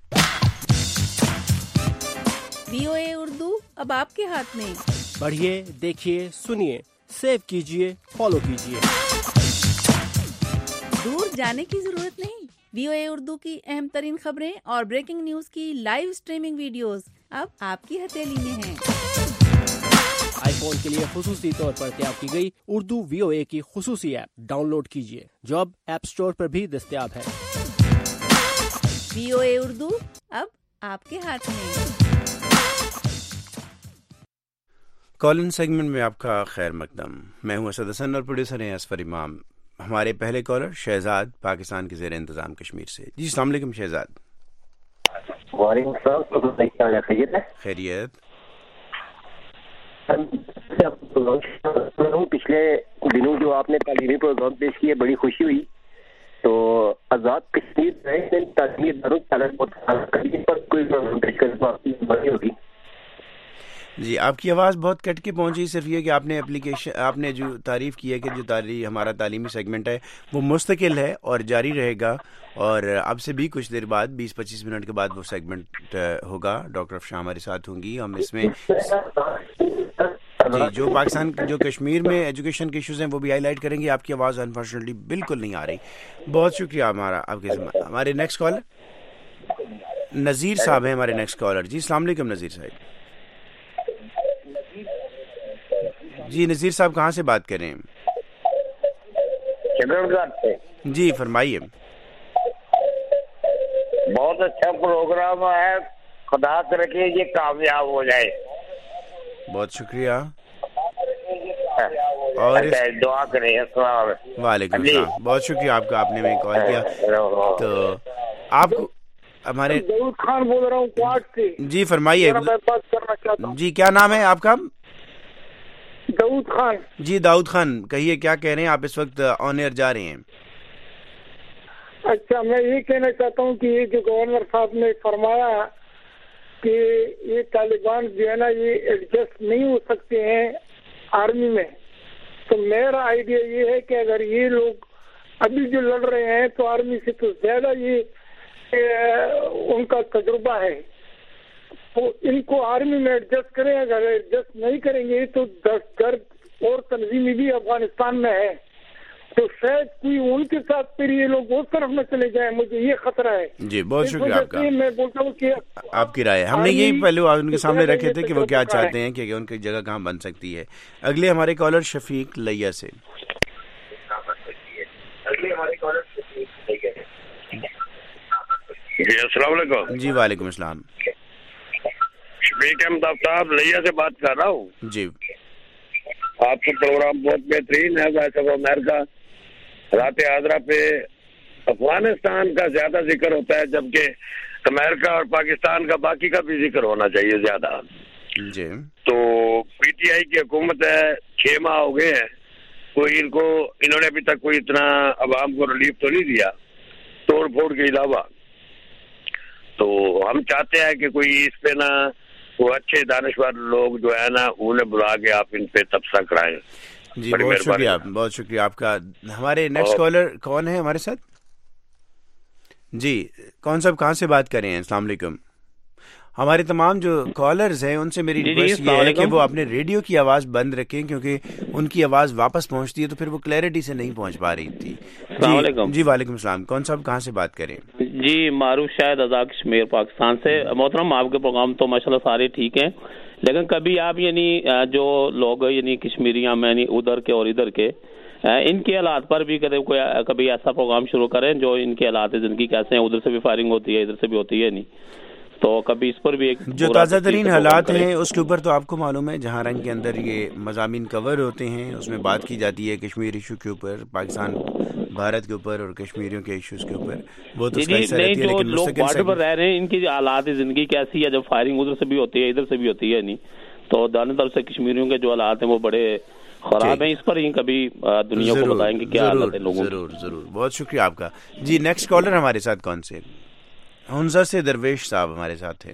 وی او اے اردو اب آپ کے ہاتھ میں. پڑھیے, دیکھیے, سنیے, سیو کیجیے, فالو کیجیے. دور جانے کی ضرورت نہیں. وی او اے اردو کی اہم ترین خبریں اور بریکنگ نیوز کی لائیو سٹریمنگ ویڈیوز اب آپ کی ہتھیلی میں ہیں. آئی فون کے لیے خصوصی طور پر تیار کی گئی اردو وی او اے کی خصوصی ایپ ڈاؤن لوڈ کیجیے, جو اب ایپ سٹور پر بھی دستیاب ہے. وی او اے اردو اب آپ کے ہاتھ میں. کالن سیگمنٹ میں آپ کا خیر مقدم. میں ہوں اسد حسن اور پروڈیوسر ہیں اسفر امام. ہمارے پہلے کالر شہزاد پاکستان کے زیر انتظام کشمیر سے. جی السلام علیکم شہزاد. وعلیکم السلام. خیریت ہے؟ خیریت. پچھلے دنوں جو آپ نے تعلیمی پروگرام پیش کیے بڑی خوشی ہوئی. تو آزاد کشمیر تعلیمی اداروں پر کوئی پروگرام پیش کرنے ہوگی. جی آپ کی آواز بہت کٹ کے پہنچی. صرف یہ کہ آپ نے اپلیکیشن آپ نے جو تعریف کی ہے کہ جو تعلیم ہمارا تعلیمی سیگمنٹ ہے وہ مستقل ہے اور جاری رہے گا, اور اب سے بھی کچھ دیر بعد بیس پچیس منٹ کے بعد وہ سیگمنٹ ہوگا. ڈاکٹر افشاں ہمارے ساتھ ہوں گی. ہم اس میں جی جو پاکستان جو کشمیر میں ایجوکیشن کے ایشوز ہیں وہ بھی ہائی لائٹ کریں گے. آپ کی آواز انفارچونیٹلی بالکل نہیں آ رہی. بہت شکریہ ہمارا آپ کے. ہمارے نیکسٹ کالر نذیر صاحب ہیں ہمارے نیکسٹ کالر. جی السلام علیکم نذیر صاحب. جی نذیر صاحب کہاں سے بات کریں؟ جی فرمائیے. بہت اچھا پروگرام ہے, خدا کرے یہ کامیاب ہو جائے. بہت شکریہ. اور دعا کریں. وعلیکم السلام. بہت شکریہ آپ کا, آپ نے میں کال کیا. تو آپ کو ہمارے داؤد خان بول رہا ہوں کوارٹ سے. جی فرمائیے. جی کیا نام ہے آپ کا؟ داؤد خان. جی داؤد خان کہیے کیا کہہ رہے ہیں آپ, اس وقت آن ایئر جا رہے ہیں. اچھا میں یہ کہنا چاہتا ہوں کہ یہ جو گورنر صاحب نے فرمایا کہ یہ طالبان جو ہے نا یہ ایڈجسٹ نہیں ہو سکتے ہیں آرمی میں, تو میرا آئیڈیا یہ ہے کہ اگر یہ لوگ ابھی جو لڑ رہے ہیں تو آرمی سے تو زیادہ یہ ان کا تجربہ ہے, تو ان کو آرمی میں ایڈجسٹ کریں. اگر ایڈجسٹ نہیں کریں گے تو دہشت گرد اور تنظیمی بھی افغانستان میں ہے, تو شاید کوئی ان کے ساتھ پھر یہ لوگ اس طرف نہ چلے جائیں. مجھے یہ خطرہ ہے. جی بہت شکریہ آپ کا. میں بولتا ہوں کہ آپ کی رائے ہم نے یہی پہلے ان کے سامنے رکھے تھے کہ وہ کیا چاہتے ہیں کہ ان کی جگہ کہاں بن سکتی ہے. اگلے ہمارے کالر شفیق لیا سے. جی السلام علیکم. جی وعلیکم السلام. شفیق احمد آفتاب لیا سے بات کر رہا ہوں. جی آپ کا پروگرام بہت بہترین ہے. وائس آف امریکہ رات حاضرہ پہ افغانستان کا زیادہ ذکر ہوتا ہے، جبکہ امریکہ اور پاکستان کا باقی کا بھی ذکر ہونا چاہیے زیادہ. جی تو پی ٹی آئی کی حکومت ہے، چھ ماہ ہو گئے ہیں، کوئی ان کو انہوں نے ابھی تک کوئی اتنا عوام کو ریلیف تو نہیں دیا توڑ پھوڑ کے علاوہ. تو ہم چاہتے ہیں کہ کوئی اس پہ نا وہ اچھے دانشور لوگ جو ہے نا انہیں بلا کے آپ ان پہ تبصرہ کرائیں. جی بہت شکریہ، بہت شکریہ آپ کا. ہمارے نیکسٹ کالر کون ہے ہمارے ساتھ؟ جی کون صاحب کہاں سے بات کر رہے ہیں؟ السلام علیکم. ہمارے تمام جو کالرز ہیں ان سے میری ریکویسٹ یہ ہے کہ وہ اپنے ریڈیو کی آواز بند رکھیں، کیونکہ ان کی آواز واپس پہنچتی ہے تو پھر وہ کلیئرٹی سے نہیں پہنچ پا رہی تھی. السلام علیکم. جی وعلیکم السلام. کون صاحب کہاں سے بات کریں؟ جی معروف شاہد آزاد کشمیر پاکستان سے. محترم آپ کے پروگرام تو ماشاءاللہ سارے ٹھیک ہیں، لیکن کبھی آپ یعنی جو لوگ یعنی کشمیریاں میں یعنی ادھر کے اور ادھر کے ان کے حالات پر بھی کوئی کبھی ایسا پروگرام شروع کریں جو ان کے حالات زندگی کیسے ہیں، ادھر سے بھی فائرنگ ہوتی ہے ادھر سے بھی ہوتی ہے نہیں، تو کبھی اس پر بھی ایک جو تازہ ترین حالات ہیں اس کے اوپر تو آپ کو معلوم ہے جہاں رنگ کے اندر یہ مضامین کور ہوتے ہیں اس میں بات کی جاتی ہے کشمیر ایشو کے اوپر، پاکستان بھارت کے اوپر اور کشمیریوں کے ایشوز کے اوپر. وہ تو نہیں جو لوگ بارڈر پر رہ رہے ہیں ان کی حالات زندگی کیسی ہے، جب فائرنگ ادھر سے بھی ہوتی ہے ادھر سے بھی ہوتی ہے نہیں، تو دونوں طرف سے کشمیریوں کے جو حالات ہیں وہ بڑے خراب ہیں. اس پر ہی کبھی دنیا کو بتائیں گے کیا حالت ہے لوگوں کی. ضرور ضرور. بہت شکریہ آپ کا. جی نیکسٹ کالر ہمارے ساتھ کون سے؟ ہنزا سے درویش صاحب ہمارے ساتھ ہیں.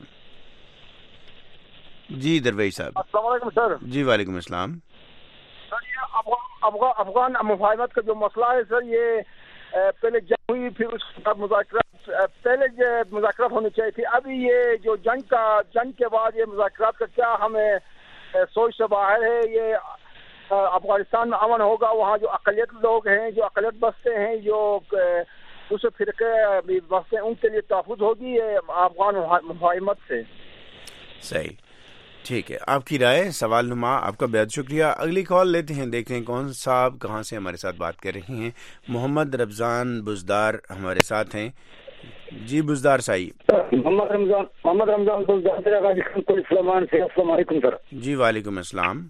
جی درویش صاحب. السلام علیکم سر. جی وعلیکم السلام. سر یہ افغان مفاہمت کا جو مسئلہ ہے سر، یہ پہلے جنگ ہوئی پھر اس کے بعد مذاکرات، پہلے مذاکرات ہونی چاہیے تھی. ابھی یہ جو جنگ کا جنگ کے بعد یہ مذاکرات کا کیا ہمیں سوچ سے باہر ہے. یہ افغانستان میں امن ہوگا، وہاں جو اقلیت لوگ ہیں، جو اقلیت بستے ہیں، جو دوسرے فرقے بستے ہیں، ان کے لیے تحفظ ہوگی افغان مفاہمت سے. صحیح ٹھیک ہے، آپ کی رائے سوال نما. آپ کا بہت شکریہ. اگلی کال لیتے ہیں، دیکھتے ہیں کون صاحب کہاں سے ہمارے ساتھ بات کر رہی ہیں. محمد رمضان بزدار ہمارے ساتھ ہیں. جی بزدار سائی. محمد رمضان محمد رمضان بزدار سے. السلام علیکم سر. جی وعلیکم السلام.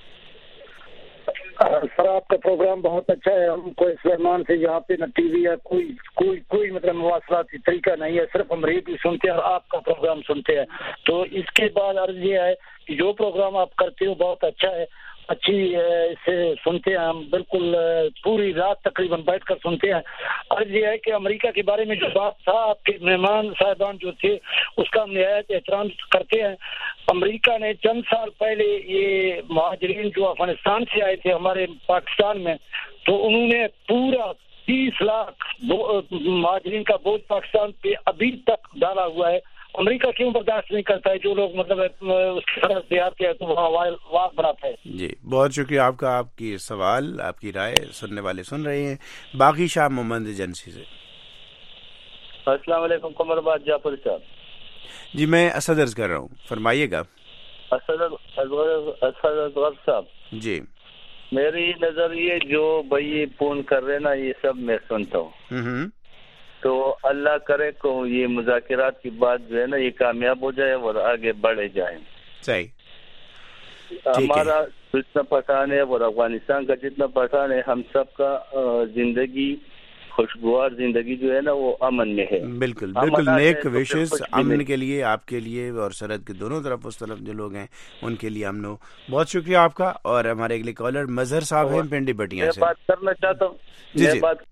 سر آپ کا پروگرام بہت اچھا ہے. ہم کوئی سلیمان سے یہاں پہ نہ ٹی وی ہے، کوئی کوئی کوئی مطلب مواصلاتی طریقہ نہیں ہے، صرف ہم ریڈیو سنتے ہیں اور آپ کا پروگرام سنتے ہیں. تو اس کے بعد عرض یہ ہے کہ جو پروگرام آپ کرتے ہو بہت اچھا ہے، اچھی اسے سنتے ہیں ہم، بالکل پوری رات تقریباً بیٹھ کر سنتے ہیں. عرض یہ ہے کہ امریکہ کے بارے میں جو بات تھا، آپ کے مہمان صاحبان جو تھے اس کا ہم نہایت احترام کرتے ہیں. امریکہ نے چند سال پہلے یہ مہاجرین جو افغانستان سے آئے تھے ہمارے پاکستان میں، تو انہوں نے پورا تیس لاکھ مہاجرین کا بوجھ پاکستان پہ ابھی تک ڈالا ہوا ہے. امریکہ کیوں برداشت نہیں کرتا ہے جو لوگ مطلب اس کی طرف سے آتے ہیں تو وہاں واق بناتا ہے. جی بہت شکریہ آپ کا. آپ کی سوال، آپ کی رائے سننے والے سن رہے ہیں. باقی شاہ محمد ایجنسی سے. السلام علیکم قمر آباد جعفر صاحب. جی میں اسد عرض کر رہا ہوں، فرمائیے گا. اسد اصغر صاحب. جی میری نظر یہ جو بھائی فون کر رہے نا یہ سب میں سنتا ہوں، تو اللہ کرے کو یہ مذاکرات کی بات جو ہے نا یہ کامیاب ہو جائے اور آگے بڑھے جائیں. صحیح. ہمارا جتنا پٹھان ہے اور افغانستان کا جتنا پٹھان ہے، ہم سب کا زندگی خوشگوار زندگی جو ہے نا وہ امن میں ہے. بالکل بالکل. نیک وشز امن کے لیے، آپ کے لیے اور سرحد کے دونوں طرف اس طرف جو لوگ ہیں ان کے لیے امن ہو. بہت شکریہ آپ کا. اور ہمارے اگلے کالر مظہر صاحب ہیں پنڈی بٹیاں سے. میں بات کرنا چاہتا ہوں. جی میں جی بات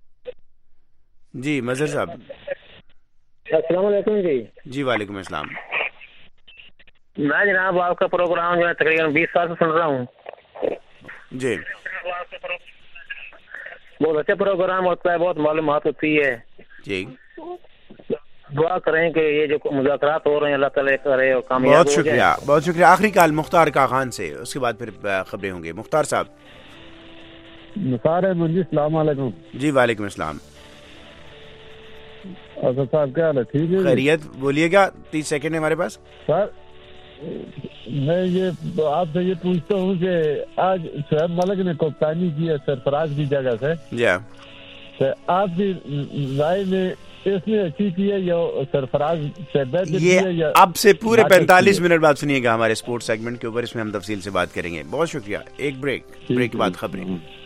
جی مظہر صاحب. السلام علیکم. جی جی وعلیکم السلام. میں جناب آپ کا پروگرام جو ہے تقریباً بیس سال سے سن رہا ہوں. جی بہت اچھا پروگرام ہوتا ہے، بہت معلومات ہوتی ہے. جی دعا کریں کہ یہ جو مذاکرات ہو رہے ہیں اللہ تعالیٰ کرے اور کامیاب ہو بہت جائے. شکریہ بہت شکریہ. آخری کال مختار کا خان سے، اس کے بعد پھر خبریں ہوں گی. مختار صاحب. نثار احمد جی السلام علیکم. جی وعلیکم السلام. اسد صاحب کیا حال ہے؟ ٹھیک ہے خیریت. بولیے گا. تیس سیکنڈ ہے ہمارے پاس. سر میں یہ آپ سے یہ پوچھتا ہوں کہ آج شعیب ملک نے کپتانی کی ہے سرفراز کی جگہ سے. جی تو آپ کی رائے میں اس نے اچھی کی ہے یا سرفراز شہباز نے کی یہ ہے یا اب سے پورے ناٹک کی پینتالیس ہے؟ منٹ بعد سنیے گا ہمارے اسپورٹس سیگمنٹ کے اوپر، اس میں ہم تفصیل سے بات کریں گے. بہت شکریہ. ایک بریک، بریک کے بعد خبریں.